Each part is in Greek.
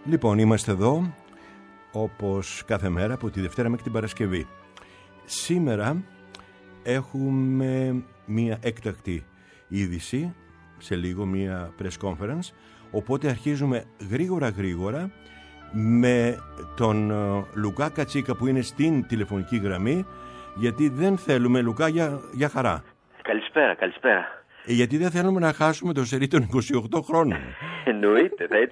Λοιπόν, είμαστε εδώ όπως κάθε μέρα από τη Δευτέρα μέχρι την Παρασκευή. Σήμερα έχουμε μία έκτακτη είδηση, σε λίγο μία press conference, οπότε αρχίζουμε γρήγορα με τον Λουκά Κατσίκα που είναι στην τηλεφωνική γραμμή, γιατί δεν θέλουμε, Λουκά, για χαρά. Καλησπέρα. Γιατί δεν θέλουμε να χάσουμε το σερί των 28 χρόνων. Εννοείται, θα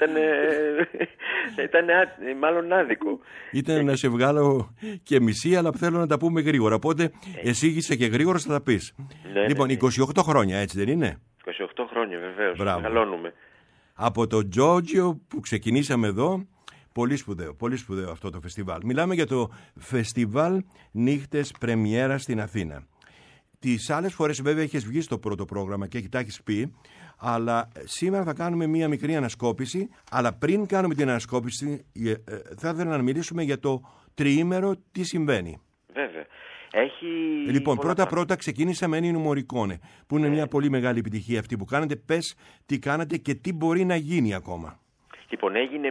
ήταν μάλλον άδικο. Ήταν να σε βγάλω και μισή, αλλά θέλω να τα πούμε γρήγορα. Οπότε εσύ και γρήγορα θα τα πεις. Ναι, λοιπόν, ναι. 28 χρόνια, έτσι δεν είναι? 28 χρόνια, βεβαίως. Μεγαλώνουμε. Από το Τζότζιο που ξεκινήσαμε εδώ, πολύ σπουδαίο αυτό το φεστιβάλ. Μιλάμε για το φεστιβάλ Νύχτες Πρεμιέρα στην Αθήνα. Τις άλλες φορές βέβαια έχεις βγει στο πρώτο πρόγραμμα και τα έχεις πει, αλλά σήμερα θα κάνουμε μία μικρή ανασκόπηση, αλλά πριν κάνουμε την ανασκόπηση θα ήθελα να μιλήσουμε για το τριήμερο, τι συμβαίνει. Βέβαια. Λοιπόν, πρώτα ξεκίνησα με Ennio Morricone, που είναι μια πολύ μεγάλη επιτυχία αυτή που κάνετε. Πες τι κάνατε και τι μπορεί να γίνει ακόμα. Λοιπόν, έγινε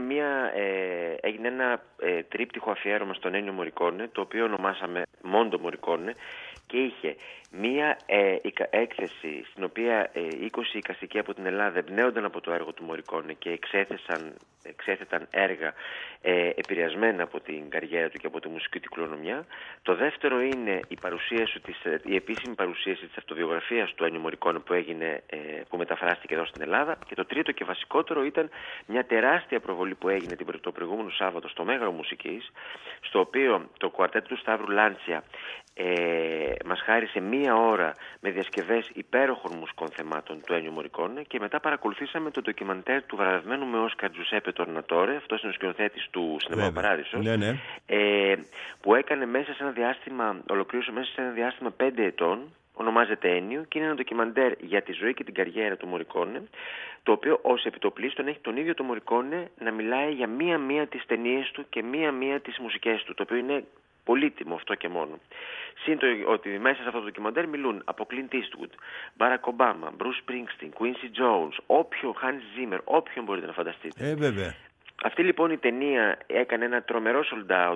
ένα τρίπτυχο αφιέρωμα στον Ennio Morricone, το οποίο ονομάσαμε Mondo Morricone, και είχε μία έκθεση στην οποία 20 εικαστικοί από την Ελλάδα εμπνέονταν από το έργο του Morricone και εξέθεταν έργα επηρεασμένα από την καριέρα του και από τη μουσική του κληρονομιά. Το δεύτερο είναι η επίσημη παρουσίαση της αυτοβιογραφίας του Ennio Morricone που μεταφράστηκε εδώ στην Ελλάδα. Και το τρίτο και βασικότερο ήταν μια τεράστια προβολή που έγινε το προηγούμενο Σάββατο στο Μέγαρο Μουσικής, στο οποίο το κουαρτέτο του Σταύρου Λάντσια μας χάρισε μία ώρα με διασκευές υπέροχων μουσικών θεμάτων του Ennio Morricone, και μετά παρακολουθήσαμε το ντοκιμαντέρ του βραβευμένου με Όσκαρ Τζουσέπε Τορνατόρε, αυτός είναι ο σκηνοθέτης του Σινεμά Παράδεισος, που έκανε ολοκλήρωσε μέσα σε ένα διάστημα 5 ετών. Ονομάζεται Ennio και είναι ένα ντοκιμαντέρ για τη ζωή και την καριέρα του Morricone, το οποίο ως επιτοπλίστων έχει τον ίδιο το Morricone να μιλάει για μία-μία τις ταινίες του και μία-μία τις μουσικές του, το οποίο είναι πολύτιμο αυτό και μόνο. Συν ότι μέσα σε αυτό το ντοκιμαντέρ μιλούν από Clint Eastwood, Barack Obama, Bruce Springsteen, Quincy Jones, Hans Zimmer, όποιον μπορείτε να φανταστείτε. Βέβαια. Αυτή λοιπόν η ταινία έκανε ένα τρομερό sold out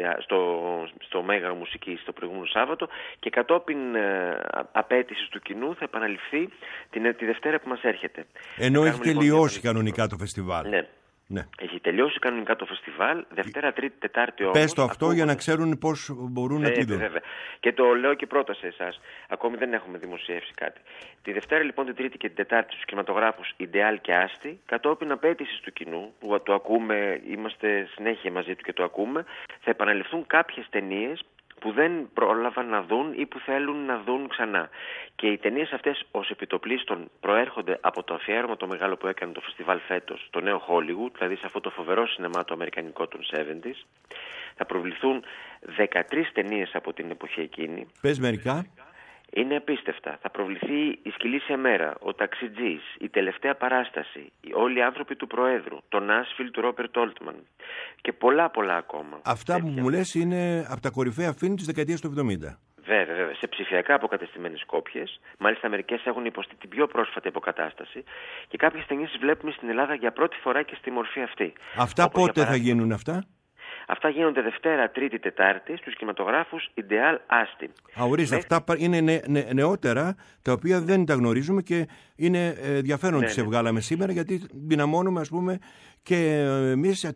στο Μέγαρο Μουσικής το προηγούμενο Σάββατο, και κατόπιν απέτησης του κοινού θα επαναληφθεί τη Δευτέρα που μας έρχεται. Ενώ έχει τελειώσει κανονικά το φεστιβάλ. Ναι. Έχει τελειώσει κανονικά το φεστιβάλ, Δευτέρα, Τρίτη, Τετάρτη όμως. Πες το αυτό για να ξέρουν πώς μπορούν να τη δουν. Βέβαια. Και το λέω και πρώτα σε εσάς. Ακόμη δεν έχουμε δημοσιεύσει κάτι. Τη Δευτέρα λοιπόν, την Τρίτη και την Τετάρτη στους κινηματογράφους Ιντεάλ και Άστη, κατόπιν απέτησης του κοινού, που το ακούμε, είμαστε συνέχεια μαζί του και το ακούμε, θα επαναληφθούν κάποιες ταινίες που δεν πρόλαβαν να δουν ή που θέλουν να δουν ξανά. Και οι ταινίες αυτές ως επιτοπλίστων προέρχονται από το αφιέρωμα το μεγάλο που έκανε το φεστιβάλ φέτος, το νέο Hollywood, δηλαδή σε αυτό το φοβερό σινεμά το αμερικανικό των 70's. Θα προβληθούν 13 ταινίες από την εποχή εκείνη. Πες μερικά. Είναι απίστευτα. Θα προβληθεί η Σκυλήσια Μέρα, ο Ταξιτζής, η Τελευταία Παράσταση, όλοι οι άνθρωποι του Προέδρου, το Νάσφιλ του Ρόμπερτ Όλτμαν και πολλά ακόμα. Αυτά που μου λες είναι από τα κορυφαία φιλμ της δεκαετίας του 70. Βέβαια. Σε ψηφιακά αποκατεστημένες κόπιες. Μάλιστα, μερικές έχουν υποστεί την πιο πρόσφατη αποκατάσταση. Και κάποιες ταινίες τις βλέπουμε στην Ελλάδα για πρώτη φορά και στη μορφή αυτή. Αυτά πότε θα γίνουν αυτά? Αυτά γίνονται Δευτέρα, Τρίτη, Τετάρτη στους κινηματογράφους Ιντεάλ Άστη. Ορίστε, αυτά είναι νεότερα, τα οποία δεν τα γνωρίζουμε και είναι ενδιαφέρον ότι σε βγάλαμε σήμερα, γιατί δυναμώνουμε, ας πούμε, και εμείς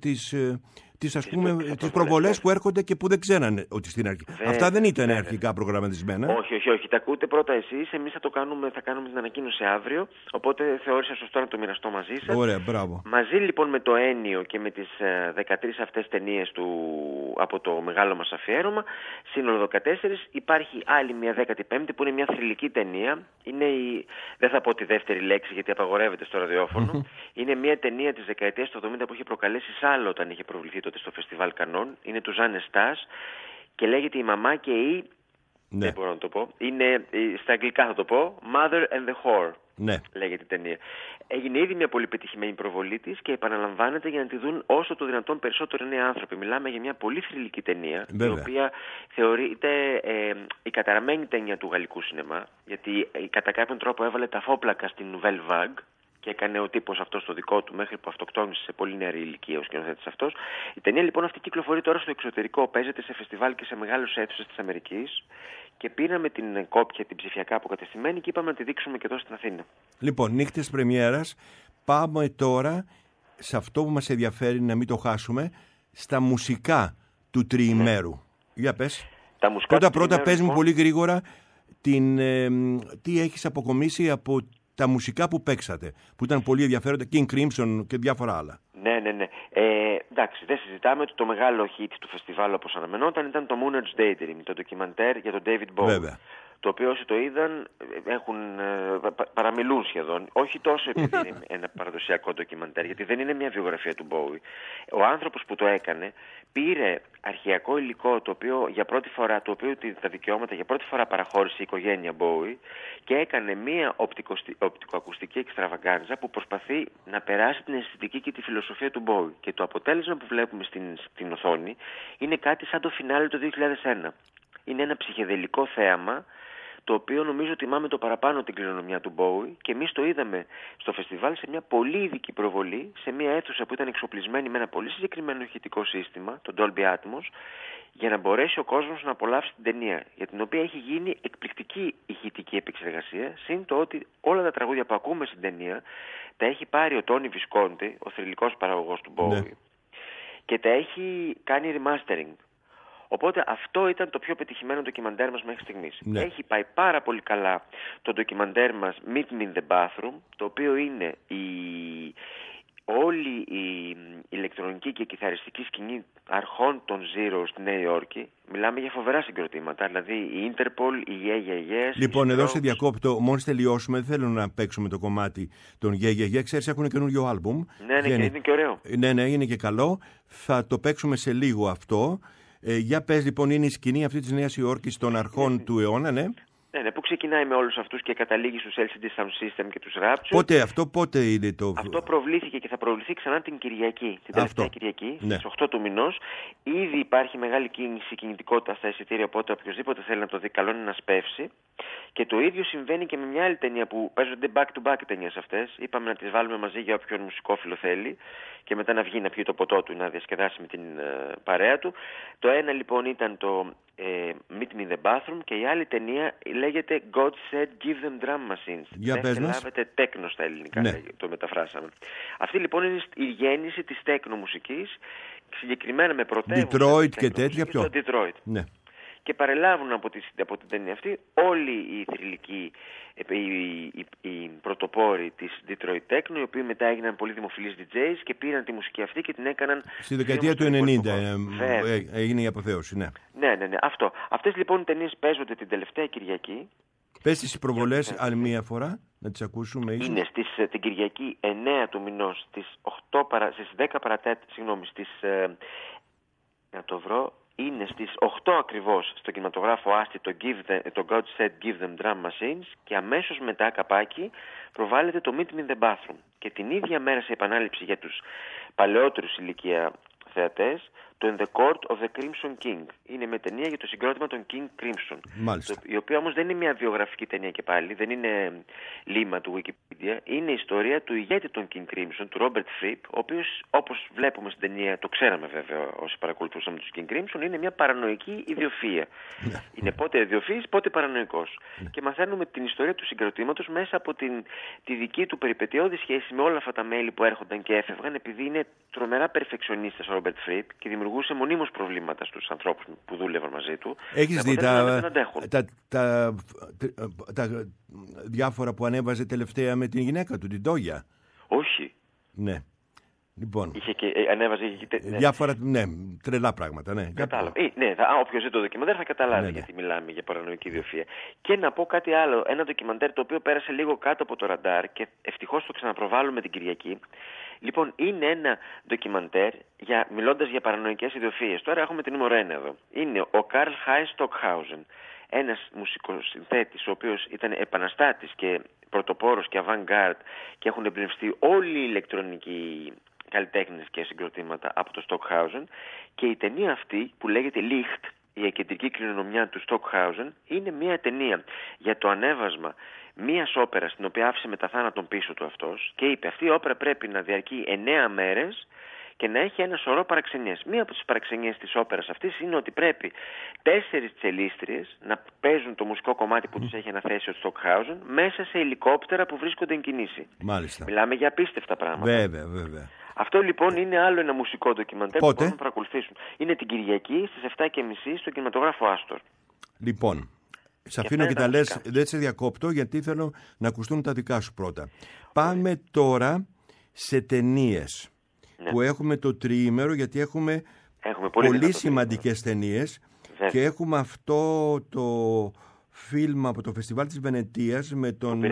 τις προβολές που έρχονται και που δεν ξέρανε ότι στην αρχή. Αυτά δεν ήταν αρχικά προγραμματισμένα. Όχι. Τα ακούτε πρώτα εσείς. Εμείς θα κάνουμε την ανακοίνωση αύριο. Οπότε θεώρησα σωστό να το μοιραστώ μαζί σας. Ωραία, μπράβο. Μαζί λοιπόν με το Ennio και με τις 13 αυτές ταινίες από το μεγάλο μας αφιέρωμα, σύνολο 14, υπάρχει άλλη μια 15η που είναι μια θρυλική ταινία. Δεν θα πω τη δεύτερη λέξη γιατί απαγορεύεται στο ραδιόφωνο. Είναι μια ταινία της δεκαετίας του 70 που είχε προκαλέσει σάλο όταν είχε προβληθεί τότε στο Φεστιβάλ Κανών. Είναι του Ζαν Εστάς και λέγεται «Η μαμά και η...» Δεν μπορώ να το πω. Είναι, στα αγγλικά θα το πω, Mother and the Whore. Λέγεται η ταινία. Έγινε ήδη μια πολύ πετυχημένη προβολή της και επαναλαμβάνεται για να τη δουν όσο το δυνατόν περισσότεροι νέοι άνθρωποι. Μιλάμε για μια πολύ θρυλική ταινία, η οποία θεωρείται η καταραμένη ταινία του γαλλικού σινεμά, γιατί κατά κάποιον τρόπο έβαλε τα φόπλακα στην Nouvelle Vague και έκανε ο τύπος αυτός το δικό του μέχρι που αυτοκτόνησε σε πολύ νεαρή ηλικία ο σκηνοθέτης αυτός. Η ταινία λοιπόν αυτή κυκλοφορεί τώρα στο εξωτερικό, παίζεται σε φεστιβάλ και σε μεγάλους αίθουσες της Αμερικής και πήραμε την κόπια, την ψηφιακά αποκατεστημένη και είπαμε να τη δείξουμε και εδώ στην Αθήνα. Λοιπόν, νύχτες πρεμιέρας, πάμε τώρα σε αυτό που μας ενδιαφέρει να μην το χάσουμε, στα μουσικά του τριημέρου. Για πες. Πρώτα πες μου πολύ γρήγορα τι έχεις αποκομίσει από τα μουσικά που παίξατε, που ήταν πολύ ενδιαφέροντα, King Crimson και διάφορα άλλα. Ναι. Εντάξει, δεν συζητάμε ότι το μεγάλο hit του φεστιβάλ, όπως αναμενόταν, ήταν το Moonage Daydream, το ντοκιμαντέρ για τον David Bowie. Βέβαια. Το οποίο όσοι το είδαν παραμιλούν σχεδόν. Όχι τόσο επειδή είναι ένα παραδοσιακό ντοκιμαντέρ, γιατί δεν είναι μια βιογραφία του Bowie. Ο άνθρωπος που το έκανε πήρε αρχαιακό υλικό, το οποίο τα δικαιώματα για πρώτη φορά παραχώρησε η οικογένεια Bowie και έκανε μια οπτικοακουστική εξτραβαγκάνζα που προσπαθεί να περάσει την αισθητική και τη φιλοσοφία του Bowie. Και το αποτέλεσμα που βλέπουμε στην οθόνη είναι κάτι σαν το φινάλε του 2001. Είναι ένα ψυχεδελικό θέαμα, το οποίο νομίζω τιμάμε το παραπάνω την κληρονομιά του Bowie και εμείς το είδαμε στο φεστιβάλ σε μια πολύ ειδική προβολή, σε μια αίθουσα που ήταν εξοπλισμένη με ένα πολύ συγκεκριμένο ηχητικό σύστημα, το Dolby Atmos, για να μπορέσει ο κόσμος να απολαύσει την ταινία, για την οποία έχει γίνει εκπληκτική ηχητική επεξεργασία, συν το ότι όλα τα τραγούδια που ακούμε στην ταινία τα έχει πάρει ο Τόνι Βισκόντι, ο θρυλικός παραγωγός του Bowie, και τα έχει κάνει remastering. Οπότε αυτό ήταν το πιο πετυχημένο ντοκιμαντέρ μας μέχρι στιγμής. Ναι. Έχει πάει πάρα πολύ καλά το ντοκιμαντέρ μας Meet Me in the Bathroom, το οποίο είναι όλη η ηλεκτρονική και κιθαριστική σκηνή αρχών των Zero στη Νέα Υόρκη. Μιλάμε για φοβερά συγκροτήματα, δηλαδή η Interpol, η Yeah. Λοιπόν, εδώ σε διακόπτω, μόλις τελειώσουμε, δεν θέλω να παίξουμε το κομμάτι των Yeah. Ξέρεις, έχουν καινούριο άλμπουμ. Ναι, και είναι και ωραίο. Ναι, είναι και καλό. Θα το παίξουμε σε λίγο αυτό. Για πες λοιπόν, είναι η σκηνή αυτή της Νέας Υόρκης των αρχών του αιώνα, ναι. Ναι, που ξεκινάει με όλους αυτούς και καταλήγει στους LCD Sound System και τους Rapture. Πότε είναι το... Αυτό προβλήθηκε και θα προβληθεί ξανά την Κυριακή, την τελευταία Κυριακή, στις 8 του μηνός. Ήδη υπάρχει μεγάλη κινητικότητα στα εισιτήρια, οπότε οποιοδήποτε θέλει να το δει, καλό είναι να σπεύσει. Και το ίδιο συμβαίνει και με μια άλλη ταινία που παίζονται back-to-back ταινίες αυτές. Είπαμε να τις βάλουμε μαζί για όποιον μουσικόφιλο θέλει και μετά να βγει να πιει το ποτό του, να διασκεδάσει με την παρέα του. Το ένα λοιπόν ήταν το Meet Me in the Bathroom και η άλλη ταινία λέγεται God Said Give Them Drum Machines. Για πες μας. Τέκνο στα ελληνικά, το μεταφράσαμε. Αυτή λοιπόν είναι η γέννηση της τέκνο μουσικής, συγκεκριμένα με πρωτεύουσα Detroit και τέτοια πιο. Το Detroit. Ναι. Και παρελάβουν από την ταινία αυτή όλοι οι θρυλικοί, οι πρωτοπόροι της Detroit Techno, οι οποίοι μετά έγιναν πολύ δημοφιλείς DJs και πήραν τη μουσική αυτή και την έκαναν... Στη δεκαετία του 90 έγινε η αποθέωση, ναι. Ναι, αυτό. Αυτές λοιπόν οι ταινίες παίζονται την τελευταία Κυριακή. Πες τις προβολές άλλη μία φορά, να τις ακούσουμε ίσως. Είναι την Κυριακή 9 του μηνός, στις 10 παρατέτ, να το βρω... Είναι στις 8 ακριβώς στο κινηματογράφο Άστι το God Said Give Them Drum Machines και αμέσως μετά καπάκι προβάλλεται το Meet Me in the Bathroom. Και την ίδια μέρα σε επανάληψη για τους παλαιότερους ηλικία θεατές, το In the Court of the Crimson King. Είναι με ταινία για το συγκρότημα των King Crimson. Μάλιστα. Η οποία όμως δεν είναι μια βιογραφική ταινία και πάλι, δεν είναι λίμα του Wikipedia. Είναι η ιστορία του ηγέτη των King Crimson, του Robert Fripp, ο οποίος, όπως βλέπουμε στην ταινία, το ξέραμε βέβαια όσοι παρακολουθούσαμε τους King Crimson, είναι μια παρανοϊκή ιδιοφυΐα. Είναι πότε ιδιοφυής, πότε παρανοϊκός. Και μαθαίνουμε την ιστορία του συγκροτήματος μέσα από τη δική του περιπετειώδη σχέση με όλα αυτά τα μέλη που έρχονταν και έφευγαν, επειδή είναι τρομερά περφεξιονίστας ο Robert Fripp και δημιουργούσε μονίμως προβλήματα στους ανθρώπους που δούλευαν μαζί του. Έχεις δει τα διάφορα που ανέβαζε τελευταία με την γυναίκα του, την Τόγια? Όχι. Ναι. Λοιπόν. Ανέβαζε διάφορα, τρελά πράγματα, ναι. Κατάλαβα. Όποιος δει το ντοκιμαντέρ θα καταλάβει γιατί μιλάμε για παρανοϊκή ιδιοφυΐα. Και να πω κάτι άλλο, ένα ντοκιμαντέρ το οποίο πέρασε λίγο κάτω από το ραντάρ και ευτυχώς το ξαναπροβάλλουμε την Κυριακή. Λοιπόν, είναι ένα ντοκιμαντέρ μιλώντας για παρανοϊκές ιδιοφυΐες. Τώρα έχουμε την νούμερο 1 εδώ. Είναι ο Καρλ Χάις Στοκχάουζεν, ένας μουσικοσυνθέτης ο οποίος ήταν επαναστάτης και πρωτοπόρος και avant-garde και έχουν εμπνευστεί όλοι οι ηλεκτρονικοί καλλιτέχνες και συγκροτήματα από το Stockhausen, και η ταινία αυτή που λέγεται Licht, η κεντρική κληρονομιά του Stockhausen, είναι μια ταινία για το ανέβασμα μίας όπερας την οποία άφησε μετά θάνατον πίσω του αυτός και είπε αυτή η όπερα πρέπει να διαρκεί 9 μέρες και να έχει ένα σωρό παραξενιές. Μία από τις παραξενιές της όπερας αυτής είναι ότι πρέπει 4 τσελίστριες να παίζουν το μουσικό κομμάτι που τους έχει αναθέσει ο Στοκχάουζεν μέσα σε ελικόπτερα που βρίσκονται εν κινήσει. Μάλιστα. Μιλάμε για απίστευτα πράγματα. Βέβαια. Αυτό λοιπόν είναι άλλο ένα μουσικό ντοκιμαντέρ που μπορούν να παρακολουθήσουν. Είναι την Κυριακή στις 7:30 στο κινηματογράφο Άστορ. Λοιπόν, σε αφήνω και τα λες, δεν σε διακόπτω γιατί θέλω να ακουστούν τα δικά σου πρώτα. Πάμε τώρα σε ταινίες. Ναι. Που έχουμε το τριήμερο, γιατί έχουμε πολύ σημαντικές ταινίες και έχουμε αυτό το φιλμ από το Φεστιβάλ της Βενετίας με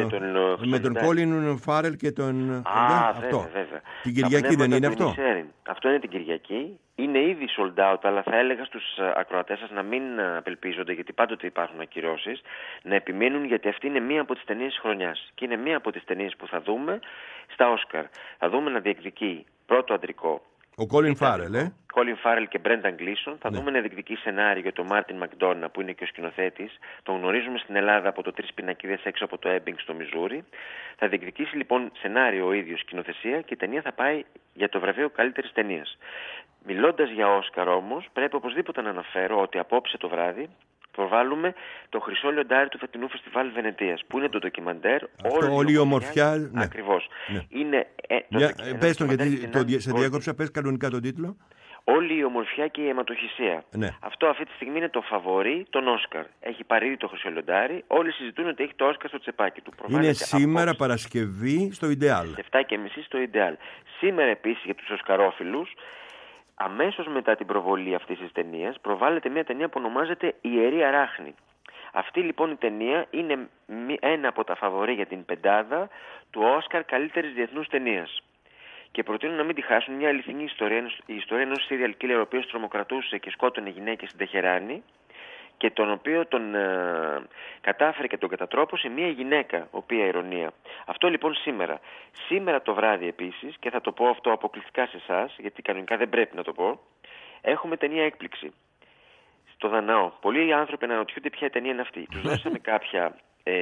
τον Κόλιν Φάρελ και τον... αυτό. Βέβαια. Την Κυριακή δεν είναι αυτό? Αυτό είναι την Κυριακή. Είναι ήδη sold out, αλλά θα έλεγα στους ακροατές σας να μην απελπίζονται, γιατί πάντοτε υπάρχουν ακυρώσεις, να επιμείνουν, γιατί αυτή είναι μία από τις ταινίες της χρονιάς. Και είναι μία από τις ταινίες που θα δούμε στα Όσκαρ. Θα δούμε να διεκδικεί πρώτο αντρικό. Ο Κόλιν Φάρελ, Κόλιν Φάρελ και Μπρένταν Γκλίσον. Θα δούμε να διεκδικεί σενάριο για τον Μάρτιν Μακντόνα, που είναι και ο σκηνοθέτης. Τον γνωρίζουμε στην Ελλάδα από το 3 πινακίδες έξω από το Έμπινγκ στο Μιζούρι. Θα διεκδικήσει λοιπόν σενάριο ο ίδιος, σκηνοθεσία, και η ταινία θα πάει για το βραβείο καλύτερης ταινίας. Μιλώντας για Όσκαρ όμως, πρέπει οπωσδήποτε να αναφέρω ότι απόψε το βράδυ προβάλλουμε το χρυσό λιοντάρι του φετινού Φεστιβάλ Βενετίας, που είναι το ντοκιμαντέρ Όλη η ομορφιά. Ναι. Ακριβώς. Ναι. Είναι, πες τον, γιατί σε διέκοψα, πες κανονικά τον τίτλο. Όλη η ομορφιά και η αιματοχυσία. Ναι. Αυτό αυτή τη στιγμή είναι το φαβορί των Όσκαρ. Έχει πάρει ήδη το χρυσό λιοντάρι. Όλοι συζητούν ότι έχει το Όσκαρ στο τσεπάκι του. Είναι σήμερα Παρασκευή στο Ιντεάλ. 7:30 στο Ιντεάλ. Σήμερα επίσης για τους Οσκαρόφιλους, αμέσως μετά την προβολή αυτής της ταινίας, προβάλλεται μια ταινία που ονομάζεται Ιερή Αράχνη. Αυτή λοιπόν η ταινία είναι ένα από τα φαβορί για την πεντάδα του Όσκαρ καλύτερης διεθνούς ταινίας. Και προτείνω να μην τη χάσουν, μια αληθινή ιστορία, η ιστορία ενός serial killer ο οποίος τρομοκρατούσε και σκότωνε γυναίκες στην Τεχεράνη και τον οποίο τον κατάφερε και τον κατατρόπωσε μια γυναίκα, οποία ηρωνία. Αυτό λοιπόν σήμερα το βράδυ επίσης, και θα το πω αυτό αποκλειστικά σε εσάς, γιατί κανονικά δεν πρέπει να το πω, έχουμε ταινία έκπληξη στο Δανάο. Πολλοί άνθρωποι αναρωτιούνται ποια ταινία είναι αυτή. Τους δώσαμε κάποια...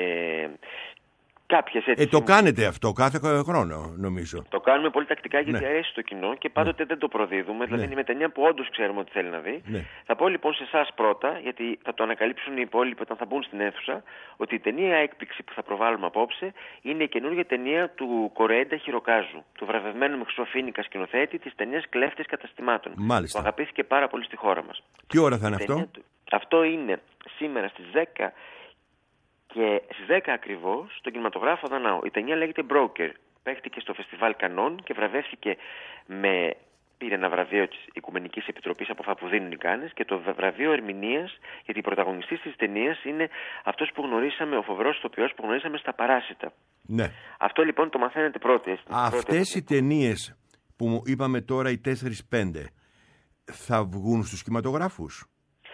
Το κάνετε αυτό κάθε χρόνο, νομίζω. Το κάνουμε πολύ τακτικά, γιατί αρέσει στο κοινό και πάντοτε δεν το προδίδουμε. Δηλαδή είναι με ταινία που όντως ξέρουμε ότι θέλει να δει. Θα πω λοιπόν σε εσάς πρώτα, γιατί θα το ανακαλύψουν οι υπόλοιποι όταν θα μπουν στην αίθουσα, ότι η ταινία έκπληξη που θα προβάλλουμε απόψε είναι η καινούργια ταινία του Κορέντα Χιροκάζου, του βραβευμένου με χρυσοφίνικα σκηνοθέτη της ταινίας Κλέφτες Καταστημάτων. Μάλιστα. Που αγαπήθηκε πάρα πολύ στη χώρα μας. Τι ώρα θα είναι αυτό? Αυτό είναι σήμερα στις 10. Και στις 10 ακριβώς στον κινηματογράφο Δανάο. Η ταινία λέγεται Broker. Παίχτηκε στο Φεστιβάλ Κανών και βραβεύτηκε πήρε ένα βραβείο της Οικουμενικής Επιτροπής από αυτά που δίνουν οι Κάνες, και το βραβείο ερμηνείας, γιατί η πρωταγωνιστής της ταινίας είναι αυτός που γνωρίσαμε, ο φοβερός ηθοποιός που γνωρίσαμε στα Παράσιτα. Ναι. Αυτό λοιπόν το μαθαίνετε πρώτοι. Αυτές οι ταινίες που είπαμε τώρα, οι 4-5, θα βγουν στους κινηματογράφους?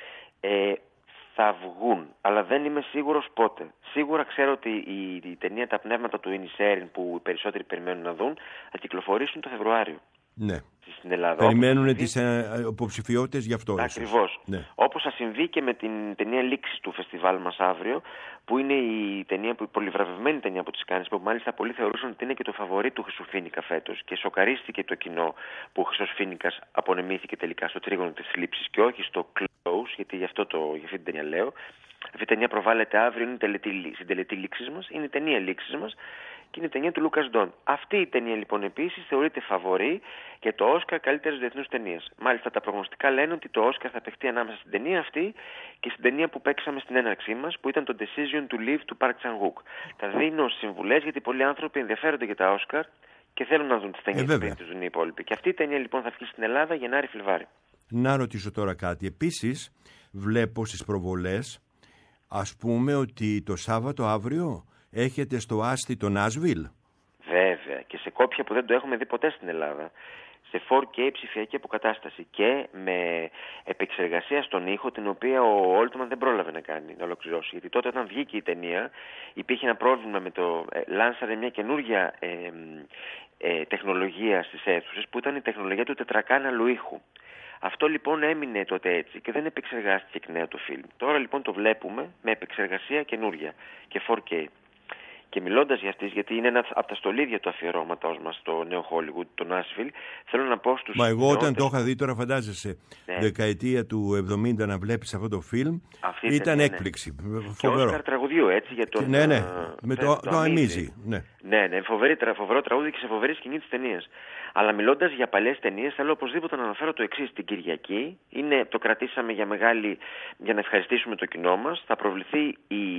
Θα βγουν, αλλά δεν είμαι σίγουρος πότε. Σίγουρα ξέρω ότι η ταινία «Τα πνεύματα του Ινισέριν», που οι περισσότεροι περιμένουν να δουν, θα κυκλοφορήσουν το Φεβρουάριο. Ναι. Στην Ελλάδα. Περιμένουν τις υποψηφιότητες γι' αυτό. Ακριβώς. Ναι. Όπως θα συμβεί και με την ταινία λήξη του φεστιβάλ μας αύριο, που είναι η ταινία, η πολυβραβευμένη ταινία από τις Κάνες, που μάλιστα πολλοί θεωρούσαν ότι είναι και το φαβορί του Χρυσοφίνικα φέτος, και σοκαρίστηκε το κοινό που ο Χρυσοφίνικας απονεμήθηκε τελικά στο τρίγωνο της θλίψης και όχι στο Close, γιατί για αυτή την ταινία λέω. Αυτή η ταινία προβάλλεται αύριο, είναι στην τελετή λήξης μας, είναι η ταινία λήξης μας. Και είναι η ταινία του Λούκας Ντόν. Αυτή η ταινία λοιπόν επίσης θεωρείται φαβορί για το Όσκαρ καλύτερης διεθνούς ταινίας. Μάλιστα τα προγνωστικά λένε ότι το Όσκαρ θα παιχτεί ανάμεσα στην ταινία αυτή και στην ταινία που παίξαμε στην έναρξή μας, που ήταν το Decision to Live του Park Chan-wook. Τα δίνω ως συμβουλές, γιατί πολλοί άνθρωποι ενδιαφέρονται για τα Όσκαρ και θέλουν να δουν τις ταινίες που τους δουν οι υπόλοιποι. Και αυτή η ταινία λοιπόν θα βγει στην Ελλάδα Γενάρη-Φλεβάρη. Να ρωτήσω τώρα κάτι. Επίσης βλέπω στις προβολές, ας πούμε, ότι το Σάββατο αύριο έχετε στο Άστι το Νάσβιλ. Βέβαια, και σε κόπια που δεν το έχουμε δει ποτέ στην Ελλάδα. Σε 4K ψηφιακή αποκατάσταση και με επεξεργασία στον ήχο, την οποία ο Όλτμαν δεν πρόλαβε να ολοκληρώσει. Γιατί τότε όταν βγήκε η ταινία υπήρχε ένα πρόβλημα με το... Λάνσαρε μια καινούργια τεχνολογία στις αίθουσες, που ήταν η τεχνολογία του τετρακάναλου ήχου. Αυτό λοιπόν έμεινε τότε έτσι και δεν επεξεργάστηκε εκ νέου το φιλμ. Τώρα λοιπόν το βλέπουμε με επεξεργασία καινούρια και 4K. Και μιλώντας για αυτής, γιατί είναι ένα από τα στολίδια του αφιερώματος μας στο νέο Hollywood, το Nashville, θέλω να πω στους... Μα εγώ όταν το είχα δει, τώρα φαντάζεσαι, δεκαετία του 70 να βλέπεις αυτό το φιλμ, ήταν έκπληξη. Και Όσκαρ τραγουδιού, έτσι, για τον... Ναι, με το Αμίζη. Ναι, φοβερό τραγούδι και σε φοβερή σκηνή της ταινίας. Αλλά μιλώντας για παλιές ταινίες, θέλω οπωσδήποτε να αναφέρω το εξής. Την Κυριακή, το κρατήσαμε για να ευχαριστήσουμε το κοινό μας. Θα προβληθεί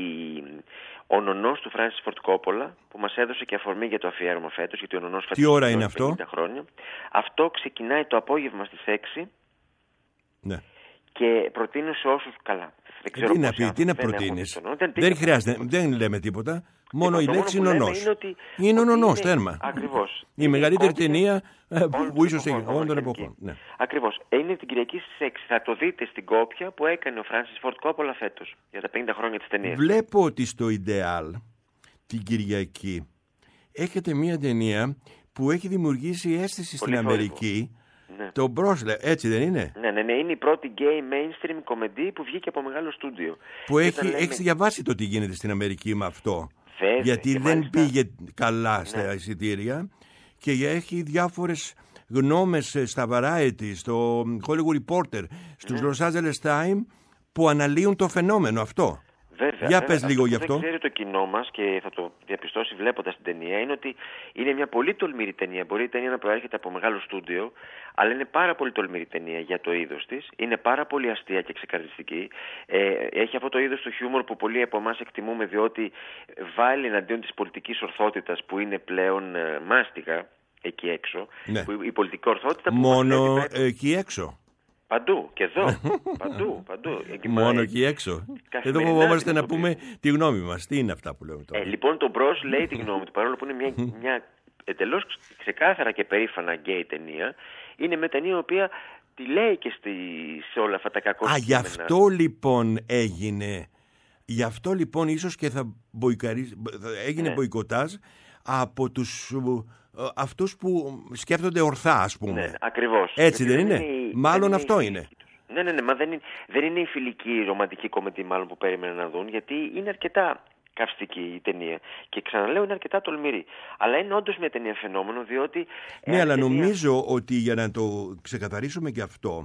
ο νονός του Φράνσις Φορντ Κόπολα, που μας έδωσε και αφορμή για το αφιέρωμα φέτος, γιατί ο νονός φέτος... Τι ώρα είναι αυτό? 50 χρόνια. Αυτό ξεκινάει το απόγευμα στις 6. Ναι. Και προτείνω σε όσους... Καλά. Τι να προτείνεις? Δεν χρειάζεται, δεν λέμε τίποτα. Μόνο η λέξη νονός. Είναι ο νονός, τέρμα. Ακριβώς. Η μεγαλύτερη ταινία που ίσως έχει όλων των εποχών. Ναι. Ακριβώς. Είναι την Κυριακή στις 6. Θα το δείτε στην κόπια που έκανε ο Φράνσις Φορντ Κόπολα φέτος για τα 50 χρόνια της ταινίας. Βλέπω ότι στο Ιντεάλ την Κυριακή έχετε μια ταινία που έχει δημιουργήσει αίσθηση στην Αμερική. Ναι. Το Μπρόσλε, έτσι δεν είναι? Ναι. Είναι η πρώτη gay mainstream κομμεντή που βγήκε από μεγάλο στούντιο. Που έχεις διαβάσει το τι γίνεται στην Αμερική με αυτό? Βέβαια, γιατί δεν μάλιστα πήγε καλά στα εισιτήρια και έχει διάφορες γνώμες στα Variety, στο Hollywood Reporter, στους Los Angeles Times που αναλύουν το φαινόμενο αυτό. Βέβαια, για πες λίγο γι' αυτό. Δεν ξέρει το κοινό μας και θα το διαπιστώσει βλέποντας την ταινία, είναι ότι είναι μια πολύ τολμηρή ταινία. Μπορεί η ταινία να προέρχεται από μεγάλο στούντιο, αλλά είναι πάρα πολύ τολμηρή ταινία για το είδος της. Είναι πάρα πολύ αστεία και ξεκαρδιστική. Έχει αυτό το είδος του χιούμορ που πολλοί από εμάς εκτιμούμε, διότι βάλει εναντίον της πολιτικής ορθότητας που είναι πλέον μάστιγα εκεί έξω. Ναι. Που η πολιτική ορθότητα που μόνο εκεί έξω. Παντού και εδώ. Παντού. Μόνο εκεί έξω. Εδώ φοβόμαστε να πούμε τη γνώμη μας. Τι είναι αυτά που λέμε τώρα? Λοιπόν, το Μπρος λέει τη γνώμη του, παρόλο που είναι μια εντελώς ξεκάθαρα και περήφανα γκέι ταινία. Είναι μια ταινία η οποία τη λέει και σε όλα αυτά τα κακό κείμενα. Γι' αυτό λοιπόν έγινε. Γι' αυτό λοιπόν ίσως και θα έγινε μποϊκοτάζ από αυτούς που σκέφτονται ορθά, ας πούμε. Ναι, ακριβώς. Έτσι δεν είναι? Μάλλον αυτό είναι. Ναι, μα δεν είναι η φιλική ρομαντική κομμεντή μάλλον που περίμεναν να δουν, γιατί είναι αρκετά καυστική η ταινία. Και ξαναλέω, είναι αρκετά τολμηρή. Αλλά είναι όντως μια ταινία φαινόμενο, διότι... Ναι, αλλά νομίζω ότι, για να το ξεκαθαρίσουμε και αυτό,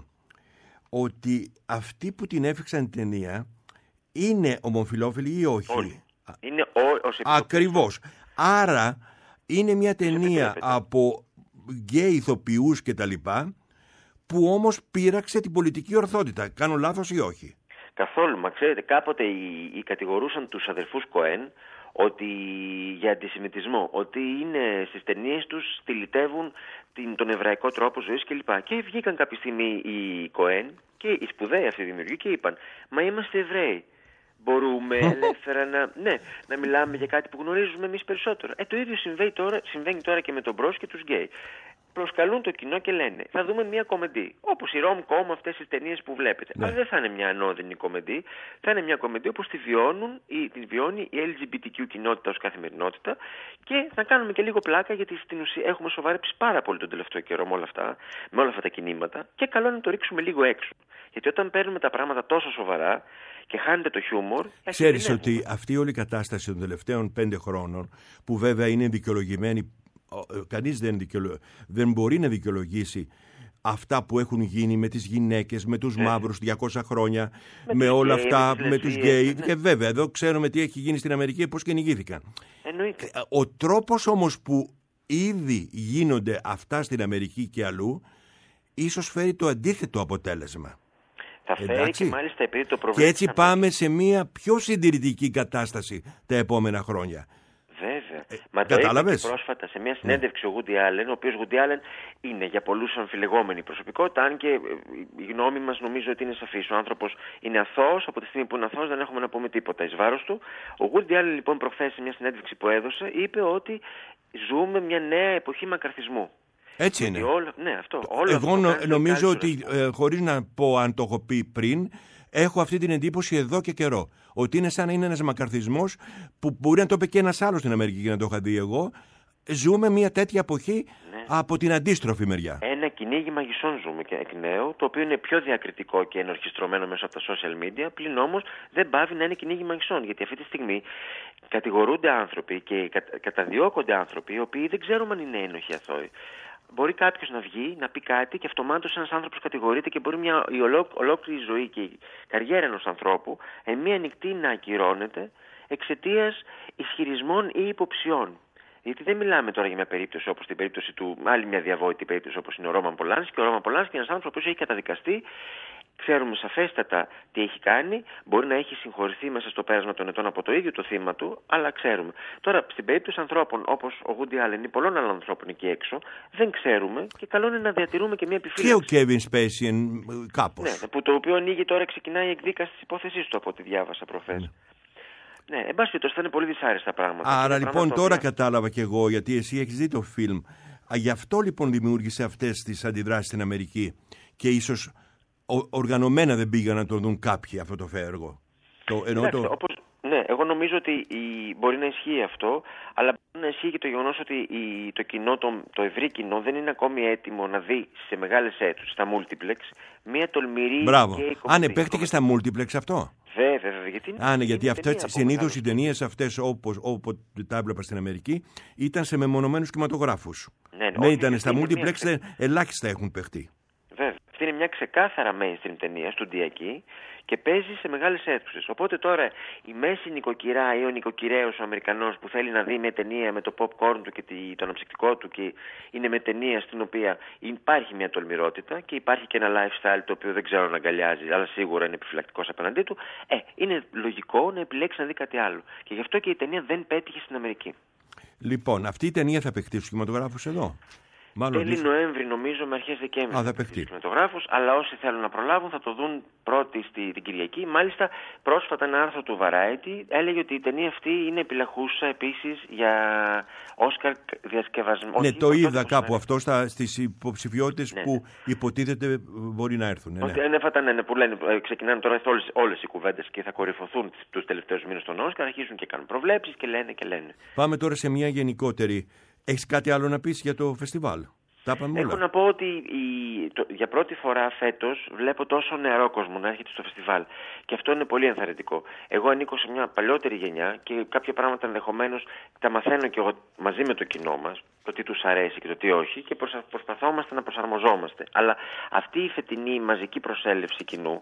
ότι αυτοί που την έφυξαν την ταινία είναι ομοφυλόφιλοι ή όχι? Όλοι. Είναι Ακριβώς. Άρα είναι μια ταινία από γκέι ηθοποιούς και τα λοιπά, που όμως πείραξε την πολιτική ορθότητα. Κάνω λάθος ή όχι? Καθόλου. Μα ξέρετε, κάποτε οι κατηγορούσαν τους αδερφούς Κοέν ότι για αντισημιτισμό, ότι είναι στις ταινίες τους στυλιτεύουν τον εβραϊκό τρόπο ζωής κλπ. Και βγήκαν κάποια στιγμή οι Κοέν και οι σπουδαίοι αυτοί δημιουργοί και είπαν, μα είμαστε Εβραίοι. Μπορούμε ελεύθερα να μιλάμε για κάτι που γνωρίζουμε εμείς περισσότερο. Το ίδιο συμβαίνει τώρα και με τον Μπρος και τους γκέι. Προσκαλούν το κοινό και λένε, θα δούμε μια κομμεντή. Όπως η rom-com, αυτές τις ταινίες που βλέπετε. Ναι. Αλλά δεν θα είναι μια ανώδυνη κομμεντή. Θα είναι μια κομμεντή όπως τη βιώνει η LGBTQ κοινότητα ως καθημερινότητα. Και θα κάνουμε και λίγο πλάκα, γιατί στην ουσία έχουμε σοβαρέψει πάρα πολύ τον τελευταίο καιρό με όλα αυτά τα κινήματα. Και καλό είναι να το ρίξουμε λίγο έξω. Γιατί όταν παίρνουμε τα πράγματα τόσο σοβαρά και χάνεται το χιούμορ... Ξέρεις ότι αυτή όλη η κατάσταση των τελευταίων 5 χρόνων, που βέβαια είναι δικαιολογημένη, κανείς δεν μπορεί να δικαιολογήσει αυτά που έχουν γίνει με τις γυναίκες, με τους μαύρους 200 χρόνια, με όλα αυτά, με τους γκέι. Και βέβαια εδώ ξέρουμε τι έχει γίνει στην Αμερική, πώς κυνηγήθηκαν. Εννοείται. Ο τρόπος όμως που ήδη γίνονται αυτά στην Αμερική και αλλού, ίσως φέρει το αντίθετο αποτέλεσμα. Θα φέρει και μάλιστα επειδή το και έτσι πάμε σε μια πιο συντηρητική κατάσταση τα επόμενα χρόνια. Βέβαια. Μα το είπε πρόσφατα σε μια συνέντευξη ο Woody Allen, ο οποίος Woody Allen είναι για πολλούς αμφιλεγόμενη προσωπικότητα, αν και η γνώμη μας νομίζω ότι είναι σαφής. Ο άνθρωπος είναι αθώος, από τη στιγμή που είναι αθώος δεν έχουμε να πούμε τίποτα εις βάρος του. Ο Woody Allen λοιπόν προχθές σε μια συνέντευξη που έδωσε είπε ότι ζούμε μια νέα εποχή μακαρθισμού. Έτσι είναι. Εγώ νομίζω ότι χωρίς να πω αν το έχω πει πριν, έχω αυτή την εντύπωση εδώ και καιρό. Ότι είναι σαν να είναι ένας μακαρθισμός που μπορεί να το είπε και ένας άλλος στην Αμερική και να το είχα δει εγώ. Ζούμε μια τέτοια εποχή από την αντίστροφη μεριά. Ένα κυνήγι μαγισσών ζούμε και εκ νέου, το οποίο είναι πιο διακριτικό και ενορχιστρωμένο μέσα από τα social media, πλην όμως δεν πάβει να είναι κυνήγι μαγισσών. Γιατί αυτή τη στιγμή κατηγορούνται άνθρωποι και καταδιώκονται άνθρωποι οι οποίοι δεν ξέρουμε αν είναι ένοχοι αθώοι. Μπορεί κάποιος να βγει, να πει κάτι και αυτομάτως ένας άνθρωπος κατηγορείται και μπορεί η ολόκληρη ζωή και η καριέρα ενός ανθρώπου εν μία νυχτή να ακυρώνεται εξαιτίας ισχυρισμών ή υποψιών. Γιατί δεν μιλάμε τώρα για μια περίπτωση όπως την περίπτωση του, άλλη μια διαβόητη περίπτωση όπως είναι ο Ρόμαν Πολάνσκι. Ο Ρόμαν Πολάνσκι είναι ένας άνθρωπος που έχει καταδικαστεί. Ξέρουμε σαφέστατα τι έχει κάνει. Μπορεί να έχει συγχωρηθεί μέσα στο πέρασμα των ετών από το ίδιο το θύμα του, αλλά ξέρουμε. Τώρα, στην περίπτωση ανθρώπων όπως ο Woody Allen ή πολλών άλλων ανθρώπων εκεί έξω, δεν ξέρουμε και καλό είναι να διατηρούμε και μια επιφύλαξη. Και ο Kevin Spacey κάπως. Ναι, που το οποίο ανοίγει τώρα, ξεκινάει η εκδίκαση της υπόθεσής του από ό,τι διάβασα προχθές. Ναι, εν πάση περιπτώσει θα είναι πολύ δυσάρεστα πράγματα. Άρα λοιπόν τώρα κατάλαβα κι εγώ, γιατί εσύ έχεις δει το φιλμ. Γι' αυτό λοιπόν δημιούργησε αυτές τις αντιδράσεις στην Αμερική και ίσως οργανωμένα δεν πήγαν να το δουν κάποιοι αυτό το έργο. Ναι, εγώ νομίζω ότι μπορεί να ισχύει αυτό, αλλά μπορεί να ισχύει και το γεγονός ότι το κοινό, το ευρύ κοινό δεν είναι ακόμη έτοιμο να δει σε μεγάλες αίθουσες, στα multiplex, μια τολμηρή. Μπράβο. Αν επέχτηκε στα multiplex αυτό. Βέβαια, γιατί συνήθως οι ταινίες αυτές όπως τα έβλεπα στην Αμερική ήταν σε μεμονωμένους κινηματογράφους. Δεν ήταν στα multiplex, ελάχιστα έχουν παιχτεί. Βέβαια. Αυτή είναι μια ξεκάθαρα mainstream ταινία, στοντιακή, και παίζει σε μεγάλες αίθουσες. Οπότε τώρα η μέση νοικοκυρά ή ο νοικοκυρέος ο Αμερικανός που θέλει να δει μια ταινία με το popcorn του και το αναψυκτικό του και είναι με ταινία στην οποία υπάρχει μια τολμηρότητα και υπάρχει και ένα lifestyle το οποίο δεν ξέρω να αγκαλιάζει, αλλά σίγουρα είναι επιφυλακτικός απέναντί του, είναι λογικό να επιλέξει να δει κάτι άλλο. Και γι' αυτό και η ταινία δεν πέτυχε στην Αμερική. Λοιπόν, αυτή η ταινία θα παιχτεί στους κινηματογράφους εδώ. Τέλη Νοέμβρη νομίζω με αρχές Δεκέμβρη θα παιχτεί στους κινηματογράφους, αλλά όσοι θέλουν να προλάβουν θα το δουν πρώτη την Κυριακή. Μάλιστα πρόσφατα ένα άρθρο του Variety έλεγε ότι η ταινία αυτή είναι επιλαχούσα επίσης για Όσκαρ διασκευασμό. Ναι, το είδα κάπου αυτό στις υποψηφιότητες που υποτίθεται μπορεί να έρθουν. Ότι που λένε, ξεκινάνε τώρα όλες οι κουβέντες και θα κορυφωθούν τους τελευταίους μήνες των Όσκαρ, αρχίζουν και κάνουν προβλέψεις και λένε. Πάμε τώρα σε μια γενικότερη. Έχεις κάτι άλλο να πεις για το φεστιβάλ? Έχω να πω ότι για πρώτη φορά φέτος βλέπω τόσο νεαρό κόσμο να έρχεται στο φεστιβάλ. Και αυτό είναι πολύ ενθαρρυντικό. Εγώ ανήκω σε μια παλιότερη γενιά και κάποια πράγματα ενδεχομένως τα μαθαίνω και εγώ μαζί με το κοινό μας, το τι τους αρέσει και το τι όχι, και προσπαθόμαστε να προσαρμοζόμαστε. Αλλά αυτή η φετινή μαζική προσέλευση κοινού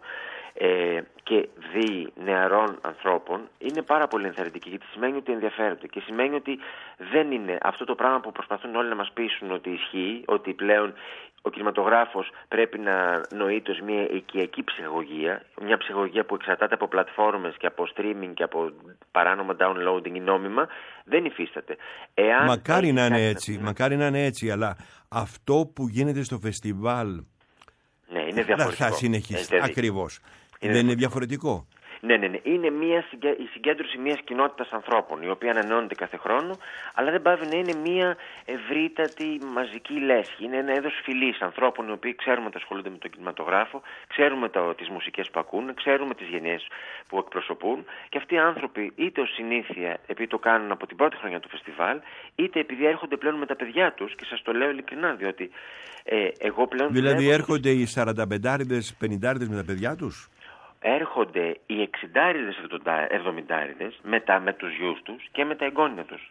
και νεαρών ανθρώπων είναι πάρα πολύ ενθαρρυντική, γιατί σημαίνει ότι ενδιαφέρονται και σημαίνει ότι δεν είναι αυτό το πράγμα που προσπαθούν όλοι να μας πείσουν ότι ισχύει, ότι πλέον ο κινηματογράφος πρέπει να νοείται ως μια οικιακή ψυχαγωγία, μια ψυχαγωγία που εξαρτάται από πλατφόρμες και από streaming και από παράνομα downloading ή νόμιμα, δεν υφίσταται. Μακάρι να είναι έτσι, αλλά αυτό που γίνεται στο φεστιβάλ είναι διαφορετικό. Θα συνεχίσει. Ακριβώς. Δεν είναι διαφορετικό? Ναι. Είναι η συγκέντρωση μιας κοινότητας ανθρώπων, η οποία ανανεώνεται κάθε χρόνο, αλλά δεν πάβει να είναι μια ευρύτατη μαζική λέσχη. Είναι ένα είδος φυλής ανθρώπων, οι οποίοι ξέρουμε ότι ασχολούνται με τον κινηματογράφο, ξέρουμε τις μουσικές που ακούν, ξέρουμε τις γενιές που εκπροσωπούν, και αυτοί οι άνθρωποι, είτε ως συνήθεια, επειδή το κάνουν από την πρώτη χρονιά του φεστιβάλ, είτε επειδή έρχονται πλέον με τα παιδιά τους, και σας το λέω ειλικρινά, διότι εγώ πλέον. Δηλαδή έρχονται οι 45άριδες, 50άριδες με τα παιδιά τους? Έρχονται οι 60άριδες, 70άριδες με τους γιους τους και με τα εγγόνια τους.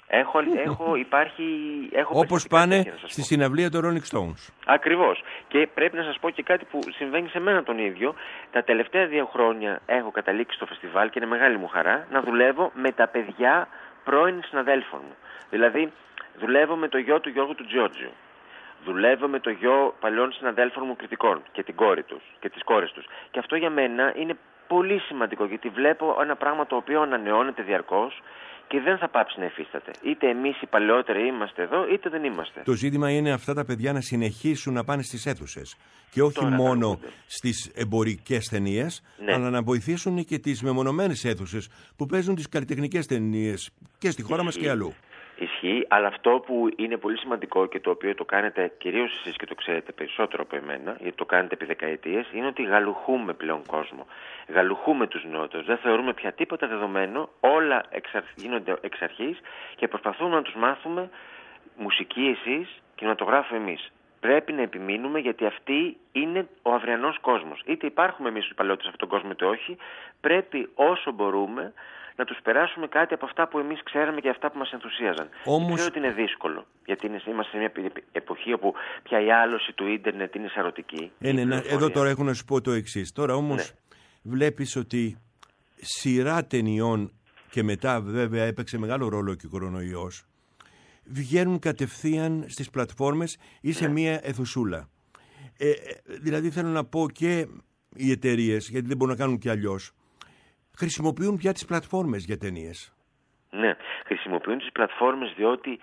Όπως πάνε στη συναυλία των Rolling Stones. Ακριβώς. Και πρέπει να σας πω και κάτι που συμβαίνει σε μένα τον ίδιο. Τα τελευταία 2 χρόνια έχω καταλήξει στο φεστιβάλ και είναι μεγάλη μου χαρά να δουλεύω με τα παιδιά πρώην συναδέλφων μου. Δηλαδή δουλεύω με το γιο του Γιώργου του Τζιότζιου. Δουλεύω με το γιο παλιών συναδέλφων μου κριτικών και την κόρη τους και τις κόρες τους. Και αυτό για μένα είναι πολύ σημαντικό, γιατί βλέπω ένα πράγμα το οποίο ανανεώνεται διαρκώς και δεν θα πάψει να υφίσταται. Είτε εμείς οι παλαιότεροι είμαστε εδώ, είτε δεν είμαστε. Το ζήτημα είναι αυτά τα παιδιά να συνεχίσουν να πάνε στις αίθουσες. Και όχι μόνο στις εμπορικές ταινίες, αλλά να βοηθήσουν και τις μεμονωμένες αίθουσες που παίζουν τις καλλιτεχνικές ταινίες και στη χώρα μας και αλλού. Ισχύει, αλλά αυτό που είναι πολύ σημαντικό και το οποίο το κάνετε κυρίως εσείς και το ξέρετε περισσότερο από εμένα, γιατί το κάνετε επί δεκαετίες, είναι ότι γαλουχούμε πλέον κόσμο. Γαλουχούμε τους νεότερους. Δεν θεωρούμε πια τίποτα δεδομένο, όλα γίνονται εξ αρχής και προσπαθούμε να τους μάθουμε μουσική εσείς, κινηματογράφο εμείς. Πρέπει να επιμείνουμε, γιατί αυτή είναι ο αυριανός κόσμος. Είτε υπάρχουμε εμείς οι παλαιότεροι σε αυτόν τον κόσμο είτε όχι, πρέπει όσο μπορούμε να τους περάσουμε κάτι από αυτά που εμείς ξέραμε και αυτά που μας ενθουσίαζαν. Όμως... Ξέρω ότι είναι δύσκολο, γιατί είμαστε σε μια εποχή όπου πια η άλωση του ίντερνετ είναι σαρωτική. Εδώ τώρα έχω να σου πω το εξής. Τώρα όμως βλέπεις ότι σειρά ταινιών, και μετά βέβαια έπαιξε μεγάλο ρόλο και ο κορονοϊός, βγαίνουν κατευθείαν στις πλατφόρμες ή σε μία αιθουσούλα. Δηλαδή θέλω να πω, και οι εταιρείες, γιατί δεν μπορούν να κάνουν και αλλιώς, χρησιμοποιούν πια τις πλατφόρμες για ταινίες. Ναι, χρησιμοποιούν τις πλατφόρμες διότι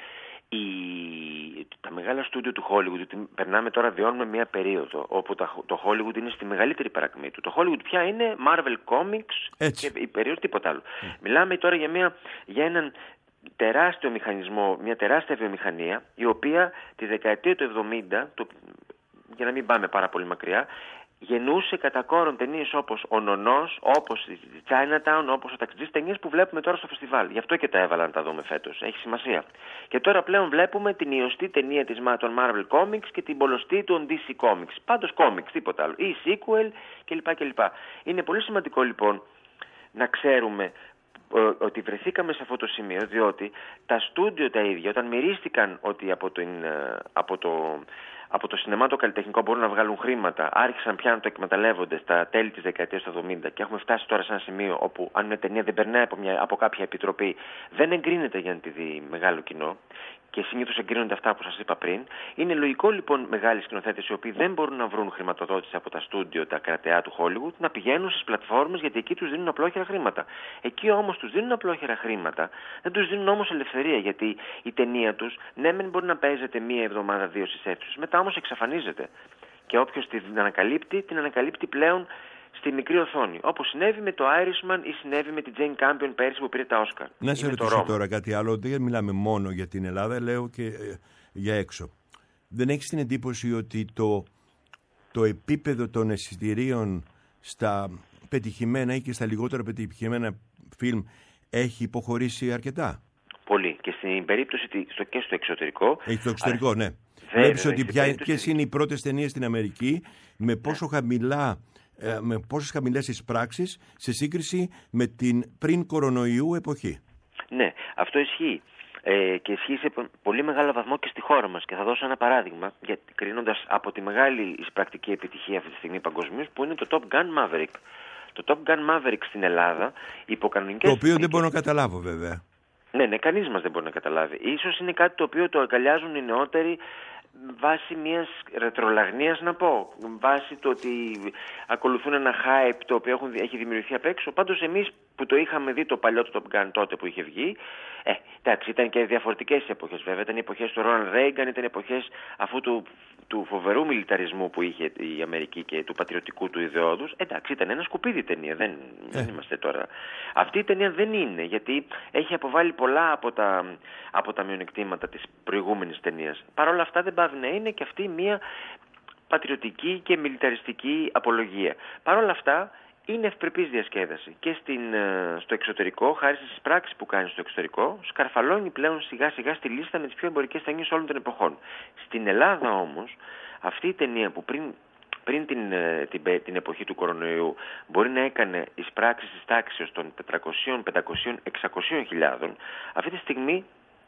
τα μεγάλα στούντιο του Hollywood, περνάμε τώρα, βιώνουμε μια περίοδο όπου το Hollywood είναι στη μεγαλύτερη παρακμή του. Το Hollywood πια είναι Marvel Comics και η περίοδο τίποτα άλλο. Μιλάμε τώρα για έναν τεράστιο μηχανισμό, μια τεράστια βιομηχανία, η οποία τη δεκαετία του 70, για να μην πάμε πάρα πολύ μακριά, γεννούσε κατά κόρον ταινίες όπως ο Νονός, όπως η Chinatown, όπως ο Ταξιτζής, ταινίες που βλέπουμε τώρα στο φεστιβάλ. Γι' αυτό και τα έβαλα να τα δούμε φέτος. Έχει σημασία. Και τώρα πλέον βλέπουμε την ιωστή ταινία των Marvel Comics και την πολλωστή των DC Comics. Πάντως Comics, τίποτα άλλο. Ή sequel κλπ. Είναι πολύ σημαντικό λοιπόν να ξέρουμε ότι βρεθήκαμε σε αυτό το σημείο, διότι τα στούντιο τα ίδια, όταν μυρίστηκαν ότι από το σινεμά το καλλιτεχνικό μπορούν να βγάλουν χρήματα, άρχισαν πια να το εκμεταλλεύονται στα τέλη της δεκαετίας του 70 και έχουμε φτάσει τώρα σε ένα σημείο όπου αν μια ταινία δεν περνάει από κάποια επιτροπή, δεν εγκρίνεται για να τη δει μεγάλο κοινό, και συνήθως εγκρίνονται αυτά που σας είπα πριν. Είναι λογικό λοιπόν μεγάλοι σκηνοθέτες, οι οποίοι δεν μπορούν να βρουν χρηματοδότηση από τα στούντιο, τα κρατεά του Hollywood, να πηγαίνουν στις πλατφόρμες, γιατί εκεί τους δίνουν απλόχερα χρήματα. Εκεί όμως τους δίνουν απλόχερα χρήματα, δεν τους δίνουν όμως ελευθερία, γιατί η ταινία τους, ναι, μεν μπορεί να παίζεται μία εβδομάδα, δύο στις αίθουσες, μετά όμως εξαφανίζεται. Και όποιος την ανακαλύπτει πλέον στη μικρή οθόνη. Όπως συνέβη με το Irishman ή συνέβη με την Jane Campion πέρσι που πήρε τα Όσκαρ. Να σε ρωτήσω τώρα κάτι άλλο. Δεν μιλάμε μόνο για την Ελλάδα, λέω και για έξω. Δεν έχεις την εντύπωση ότι το επίπεδο των εισιτηρίων στα πετυχημένα ή και στα λιγότερα πετυχημένα φιλμ έχει υποχωρήσει αρκετά? Πολύ. Και στην περίπτωση και στο εξωτερικό. Έχει στο εξωτερικό, ναι. Βλέπεις ότι ποιες είναι οι πρώτες ταινίες στην Αμερική, με πόσες χαμηλές εισπράξεις σε σύγκριση με την πριν κορονοϊού εποχή. Ναι, αυτό ισχύει. Και ισχύει σε πολύ μεγάλο βαθμό και στη χώρα μας. Και θα δώσω ένα παράδειγμα, κρίνοντας από τη μεγάλη εισπρακτική επιτυχία αυτή τη στιγμή παγκοσμίως, που είναι το Top Gun Maverick. Το Top Gun Maverick στην Ελλάδα, υποκανονικές... Το οποίο δεν μπορώ να καταλάβω βέβαια. Ναι, κανείς μας δεν μπορεί να καταλάβει. Ίσως είναι κάτι το οποίο το αγκαλιάζουν οι νεότεροι βάσει μιας ρετρολαγνίας, να πω, βάσει το ότι ακολουθούν ένα hype το οποίο έχει δημιουργηθεί απ' έξω. Πάντως εμείς που το είχαμε δει το παλιό του Top Gun τότε που είχε βγει, εντάξει, ήταν και διαφορετικές εποχές βέβαια, ήταν οι εποχές του Ronald Reagan, ήταν οι εποχές αυτού του φοβερού μιλιταρισμού που είχε η Αμερική και του πατριωτικού του ιδεώδους. Εντάξει, ήταν ένα σκουπίδι ταινία, δεν είμαστε τώρα. Αυτή η ταινία δεν είναι, γιατί έχει αποβάλει πολλά από τα μειονεκτήματα της προηγούμενης ταινίας. Παρ' όλα αυτά δεν πάβει να είναι και αυτή μια πατριωτική και μιλιταριστική απολογία. Παρ' όλα αυτά είναι ευπρεπής διασκέδαση και στο εξωτερικό, χάρη στις πράξεις που κάνει στο εξωτερικό, σκαρφαλώνει πλέον σιγά σιγά στη λίστα με τις πιο εμπορικές ταινίες όλων των εποχών. Στην Ελλάδα όμως, αυτή η ταινία που πριν την εποχή του κορονοϊού μπορεί να έκανε εισπράξεις της τάξης των 400, 500, 600 χιλιάδων, αυτή τη στιγμή,